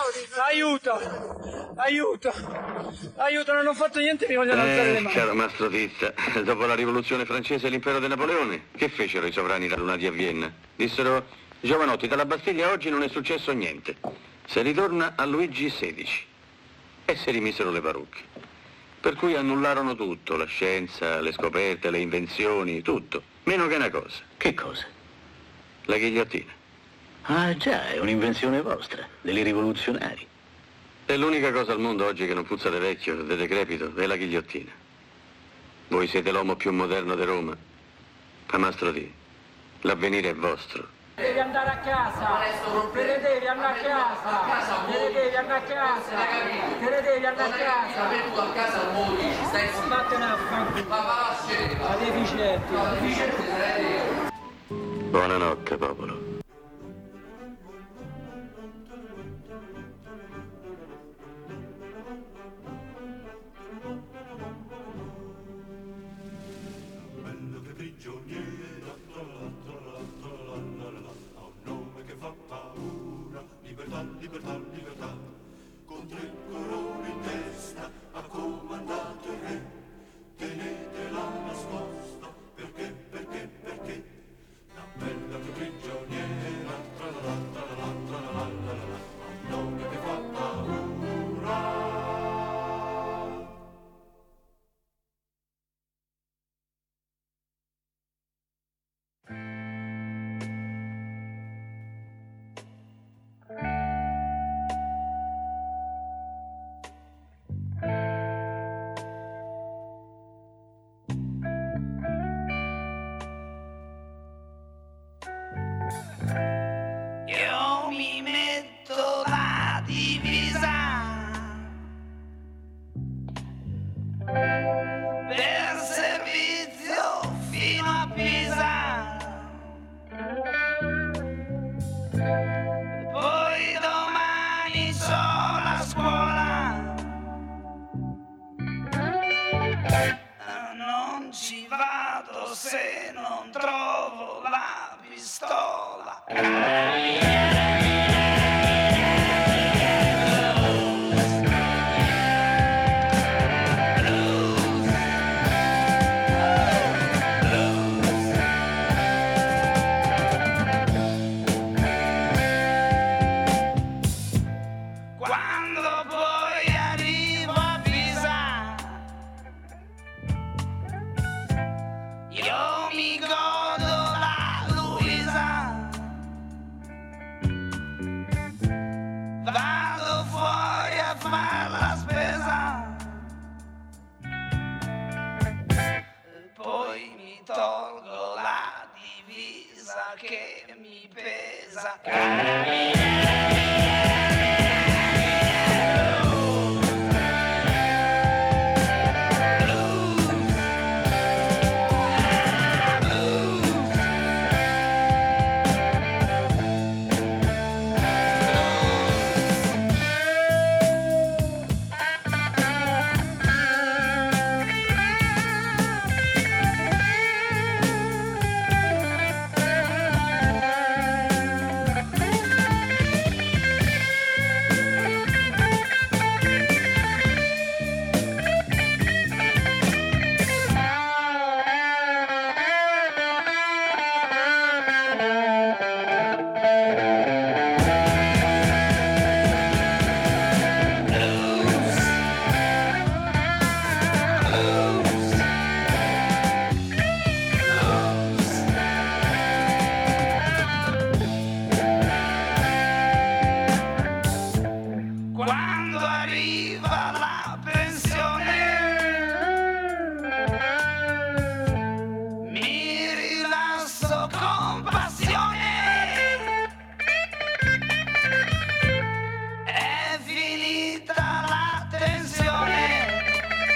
Aiuto! Aiuto! Aiuto, non ho fatto niente, mi vogliono alzare le Eh, mani. caro Mastro Tizza, dopo la rivoluzione francese e l'impero di Napoleone, che fecero i sovrani radunati a Vienna? Dissero, giovanotti, dalla Bastiglia oggi non è successo niente. Se ritorna a Luigi sedici. E si rimisero le parrucche. Per cui annullarono tutto, la scienza, le scoperte, le invenzioni, tutto. Meno che una cosa. Che cosa? La ghigliottina. Ah già, è un'invenzione vostra, dei rivoluzionari. È l'unica cosa al mondo oggi che non puzza di vecchio, di decrepito, è la ghigliottina. Voi siete l'uomo più moderno di Roma. Ma Mastro T, l'avvenire è vostro. Devi andare a casa, te ne devi andare a casa, te ne devi andare a casa, te ne devi andare a casa. Per tu a casa non lo dici, stai su. Vattene a fanculo. Ma va a scendere. Ma deficienti. No, deficienti sarei io. Buonanotte, popolo. a scuola. Non ci vado se non trovo la pistola. Quando poi arrivo a Pisa, io mi godo la Luisa, vado fuori a far la spesa e poi mi tolgo la divisa che mi pesa. Quando arriva la pensione mi rilasso con passione. È finita la tensione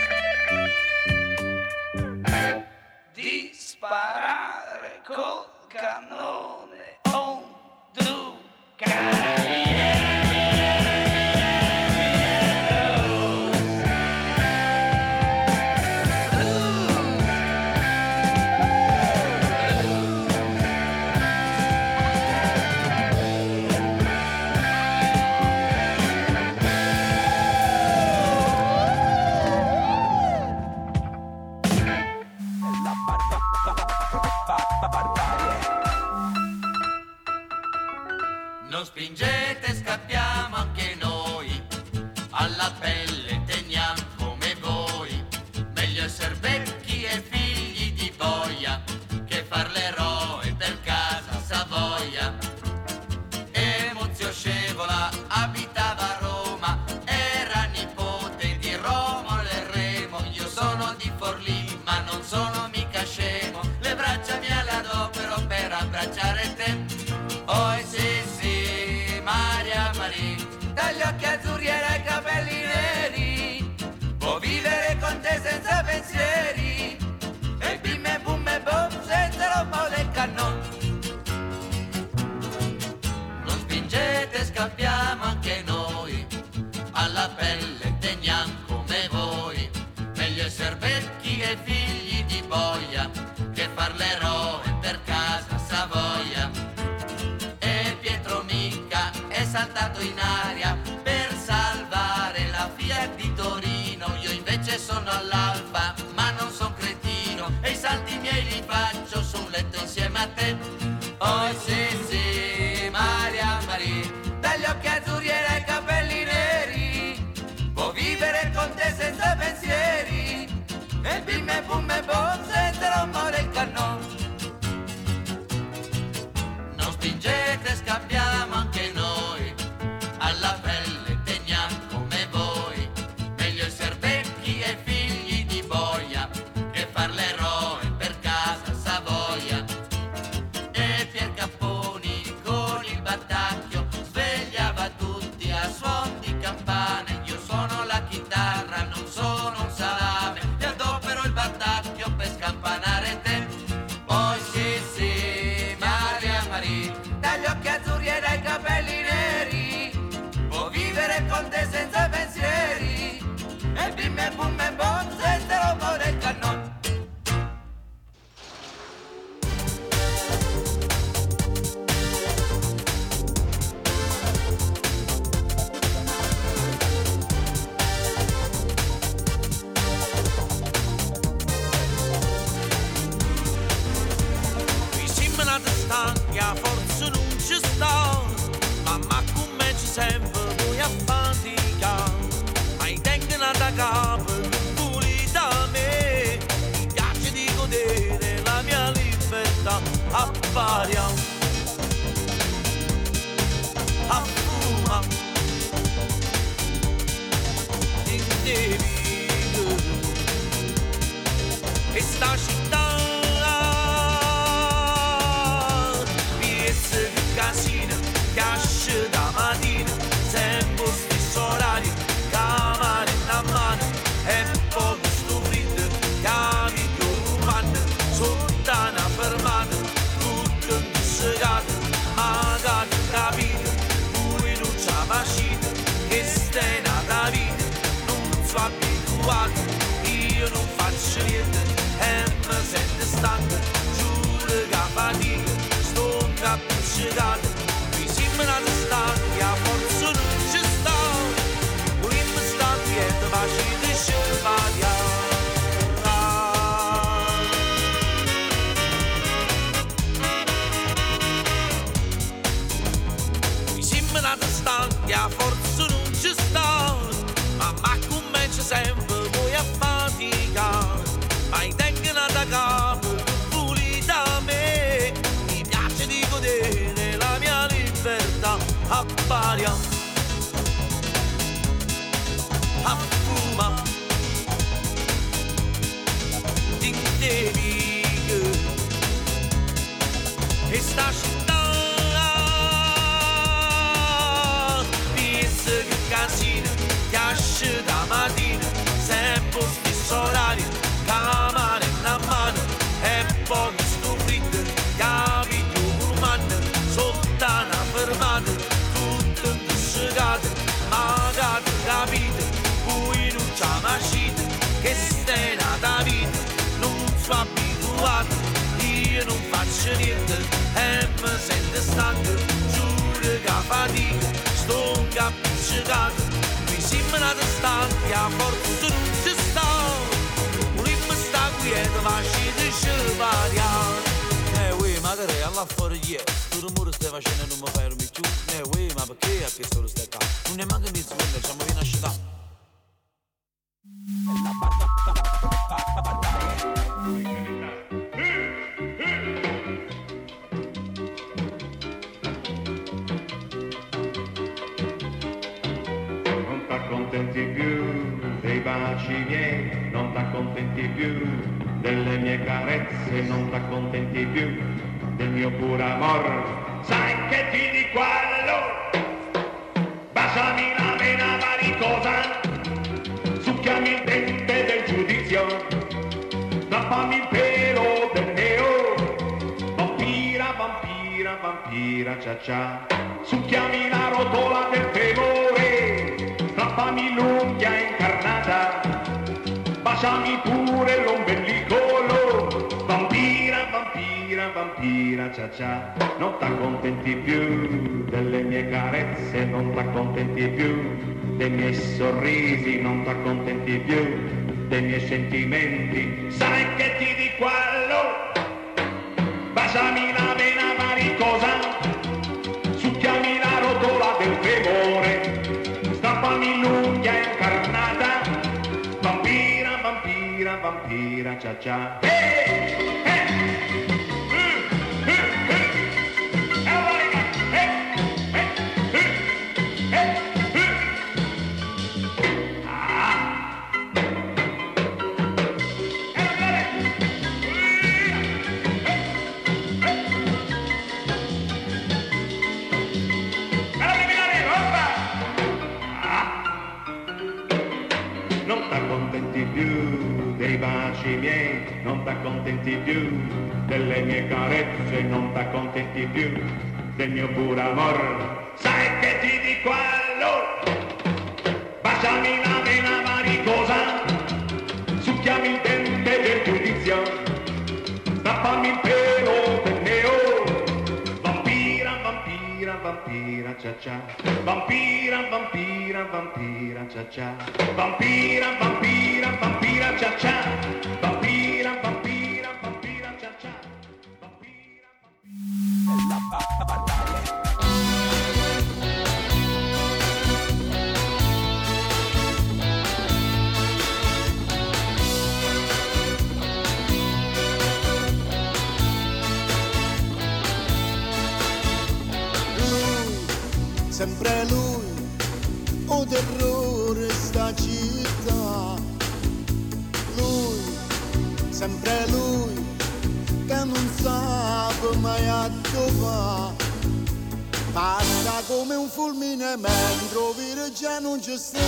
di sparare col cannone. Un, due, Non spingete, scappiamo anche noi, alla pelle teniamo come voi. Meglio essere vecchi e figli di boia che far l'eroe per casa Savoia. E Muzio Scevola abitava a Roma, era nipote di Romolo e Remo. Io sono di Forlì ma non sono mica scemo, le braccia me le adopero per abbracciare te. Oh sì sì, Maria Maria, dagli occhi azzurri e dai capelli neri, può vivere con te senza pensieri, e bim e bum e bom senza rombo del cannone. Non spingete, scappiamo anche noi, alla pelle teniamo come voi. Meglio essere vecchi e figli di boia che far l'eroe per casa Savoia. È saltato in aria per salvare la Fiat di Torino. Io invece sono all'Alfa ma non son cretino, e i salti miei li faccio su un letto insieme a te. Oh sì sì, Maria Maria, dagli occhi azzurri e dai capelli neri, con te senza pensieri, e bim e bum e bom, senza robo del cannone. Stanca, forse non ci sta, mamma come ci sempre vuoi a fatica, ma i tengono da capo, pulita a me, mi piace di godere la mia libertà, a varia, a fuma, in devido, e sta città. Casino, cash da mattina, sempre stesso orario, camera in mano, e poco stupido, capito umano, sotto una fermata, tutto indossegato, magari capito, pure non c'è macchina, che stai nata vita, non sono abituato, io non faccio niente, e mi sento stanco, giuro che fatica, sto appiccicato, mi sembra di stare, a forza non ci sta, vogliamo stare quieto, ma ci lasciamo variare. Mi sembra di stare, a forza non ci sta, mamma comincia sempre, voi a faticare, ma i tengono da capo, pulita a me, mi piace di godere la mia libertà, a paria, a fuma, in devigo, e sta città, pensa che casino, cash da mattina, sempre stesso orario, camera in mano, e poco stupido, capito umano, sotto una fermata, tutto indossegato, magari capito, poi non c'è macchina, che stai nata vita, non sono abituato, io non faccio niente, e mi sento stanco, giuro che fatica, sto appiccicato, mi sembra di stare, a forza non ci sta, vogliamo stare quieto, ma ci lasciamo variare. Eh, uè, magari alla fuori ieri, tu rumore stai facendo e non mi fermi più. Eh, uè, ma perché a che solo stai qua? Non è manca di secondo, ci viene a sciatare. Non t'accontenti più dei baci miei, non t'accontenti più delle mie carezze, non t'accontenti più del mio puro amor. Sai che ti dico allora, baciami la vena varicosa, succhiami il dente del giudizio, strappami il pelo del neo, vampira, vampira, vampira, cia cia, succhiami la rotola del femore, strappami l'unghia incarnata, baciami pure l'ombellicolo, vampira, vampira, vampira, cia cia. Non t'accontenti più delle mie carezze, non t'accontenti più dei miei sorrisi, non t'accontenti più dei miei sentimenti. Sai che ti dico allora, baciami la vena varicosa, succhiami la rotola del femore, strappami l'unghia incarnata, vampira, vampira, vampira, cia cia. Hey! Miei, non t'accontenti più delle mie carezze, non t'accontenti più del mio puro amor. Sai che ti dico allora, baciami la vena varicosa, succhiami il dente del giudizio, strappami il pelo del neo, vampira, vampira, vampira, cia cia, vampira, vampira, vampira, cia cia, vampira, vampira, vampira, cia cia, vampira, vampira, vampira, cia cia, vampira, sempre lui, o terrore sta città. Lui, sempre lui, che non sa mai a dove va. Passa come un fulmine mentre vire già non ci sta.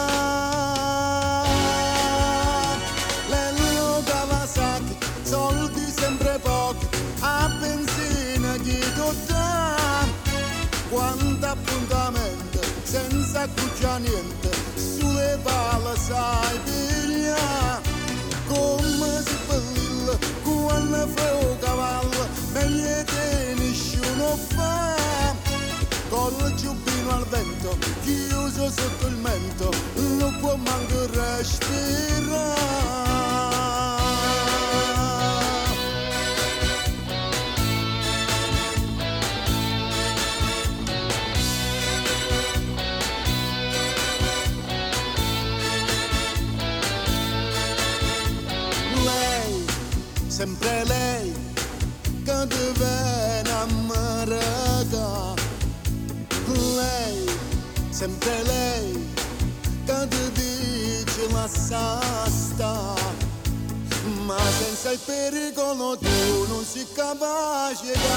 Lello Kawasaki, soldi sempre pochi, a benzina chi tutta. Quanto appuntamento, senza accuccia niente, sulle palle sai piglia. Come si bella, quando fa un cavallo, meglio te nessuno fa. Col giubbino al vento, chiuso sotto il mento, non può manco respirare. Sempre lei che deve innamorata. Lei, sempre lei che ti dice lascia sta. Ma senza il pericolo tu non sei capace di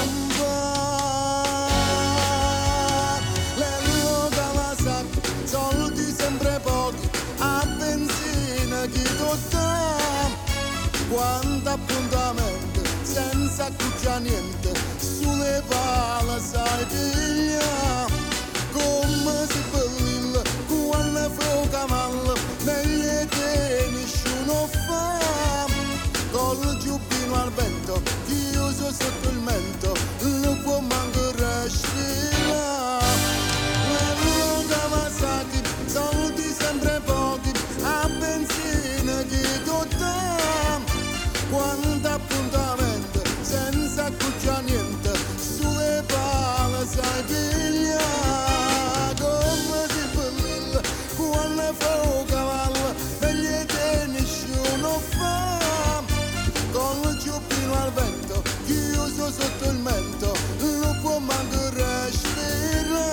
campare. Lello Kawasaki, soldi sempre pochi, a benzina chi tutta. Quanto appuntamento, senza accuccia niente, sulle palle sai piglia. Come si bella, quando fa un cavallo, meglio te nessuno fa. Col giubbino al vento, chiuso sotto il mento, non può manco respirare. Lello Kawasaki, soldi sempre pochi, a benzina chi tutta. Quanto appuntamento, senza accuccia niente, sulle palle sai piglia. Come si bella, quando fa un cavallo, meglio te nessuno fa. Con il giubbino al vento, chiuso sotto il mento, non può manco respirare.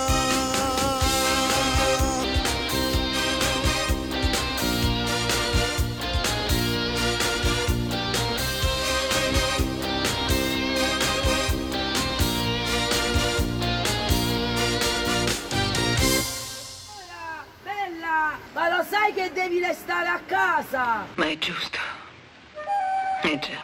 Ma lo sai che devi restare a casa? Ma è giusto. Eh già.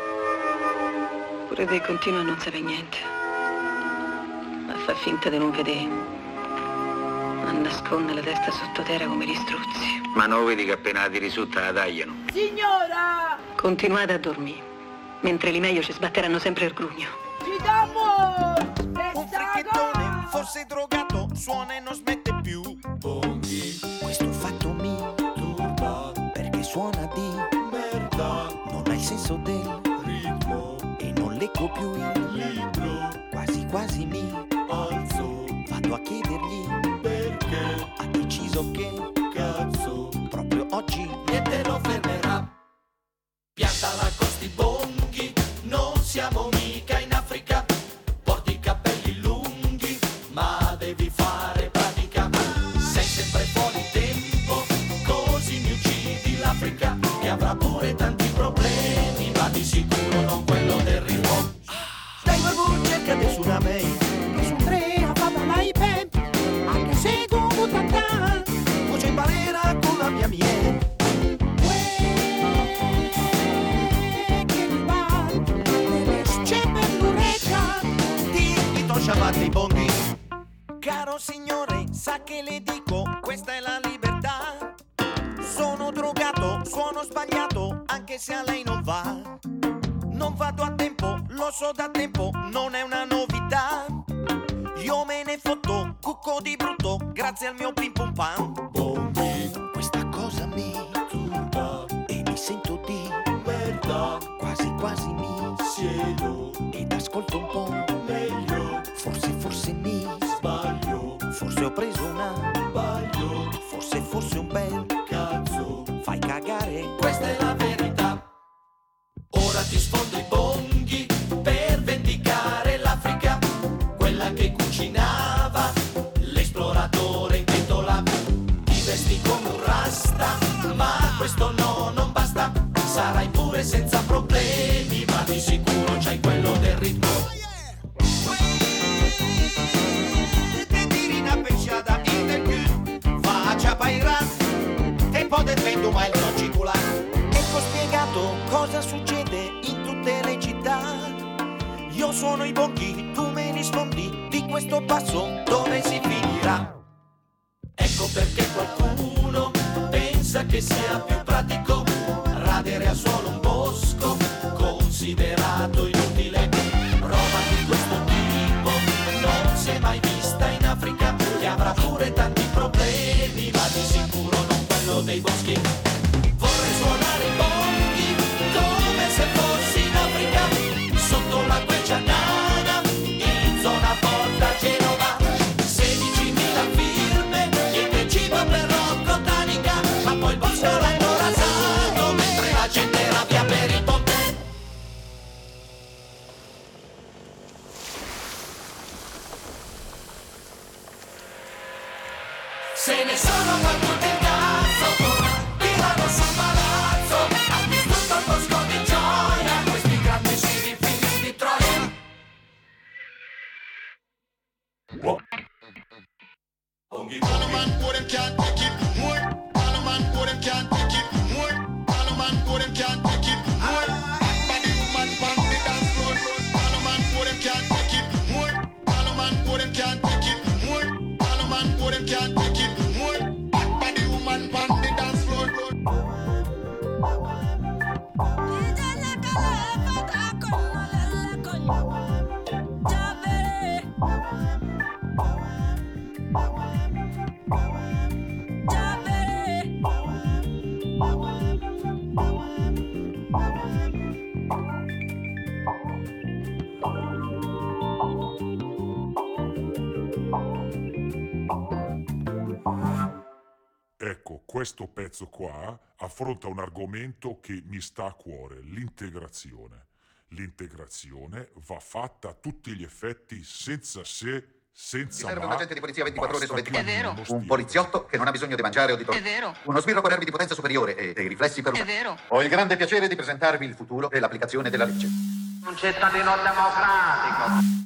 Pure te continua a non sapere niente. A far finta di non vedere. A nascondere la testa sottoterra come gli struzzi. Ma non vedi che appena la tiri sotto la tagliano? Signora! Continuate a dormire. Mentre li meglio ci sbatteranno sempre il grugno. Ci damo! Un fricchettone, forse drogato, suona e non smette più. Bonghi. Questo fatto mi turba, perché suona di merda. Non ha il senso del ritmo e non leggo più il libro. Quasi quasi mi alzo, vado a chiedergli perché ha deciso che cazzo proprio oggi niente lo fermerà. Piantala con sti bonghi, non siamo mica in Africa. Porti i capelli lunghi, ma devi fare pratica. Sei sempre fuori tempo, così mi uccidi l'Africa. E avrà pure tanti problemi, ma di sicuro non quello del ritmo. Dai voi cerca di tsunami, che su tre a fama mai pen. Anche se tu mutantan, voce in balera con la mia miele. sono sbagliato anche se a lei non va. Non vado a tempo, lo so da tempo, non è una novità. Io me ne fotto, cucco di brutto, grazie al mio pim pum pam. Bombi, questa cosa mi turba e mi sento di merda. Quasi quasi mi siedo ed ascolto un po' meglio. Forse forse mi sbaglio, forse ho preso una sbaglio, forse forse un bel cazzo. Fai cagare, questa è la verità. Ora ti sfondo i bonghi per vendicare l'Africa, quella che cucinava, l'esploratore in pentola. Ti vesti come un rasta, ma questo no, non basta. Sarai pure senza problemi, ma di sicuro c'hai quello del ritmo. Te tiri una pesciata in del cul, faccia pairan, e poi del vento ma il nocicular. Ecco spiegato cosa succede in tutte le città. Io sono i bonghi, tu me li sfondi, di questo passo dove si finirà. Ecco perché qualcuno pensa che sia più pratico radere al suolo un bosco considerato inutile. Roba di questo tipo non si è mai vista in Africa, che avrà pure tanti problemi, ma di sicuro non quello dei boschi. Vorrei suonare i bonghi come se fossi in Africa, sotto la quercia nana, in zona Porta Genova. sedicimila firme, niente cibo per Rocco Tanica, ma poi il bosco l'hanno rasato mentre la gente era via per il ponte. Se ne sono battuti il cazzo, tirano sul palazzo, ha distrutto il bosco di gioia, questi grandissimi figli di Troia. All the man go them can't take it more. All the man go them can't take it more. All the man go them can't take it more. Body woman pan the dance floor. All the man go them can't take it more. All the man go them can't take it more. All the man go them can't take it more. Body woman pan the dance floor. Ecco, questo pezzo qua affronta un argomento che mi sta a cuore, l'integrazione. L'integrazione va fatta a tutti gli effetti, senza se, senza serve ma. un agente di polizia ventiquattro ore su ventiquattro. È vero. Un poliziotto che non ha bisogno di mangiare o di dormire. È vero. Uno sbirro con nervi di potenza superiore e dei riflessi per È usare. vero. Ho il grande piacere di presentarvi il futuro e l'applicazione della legge. Un cittadino democratico.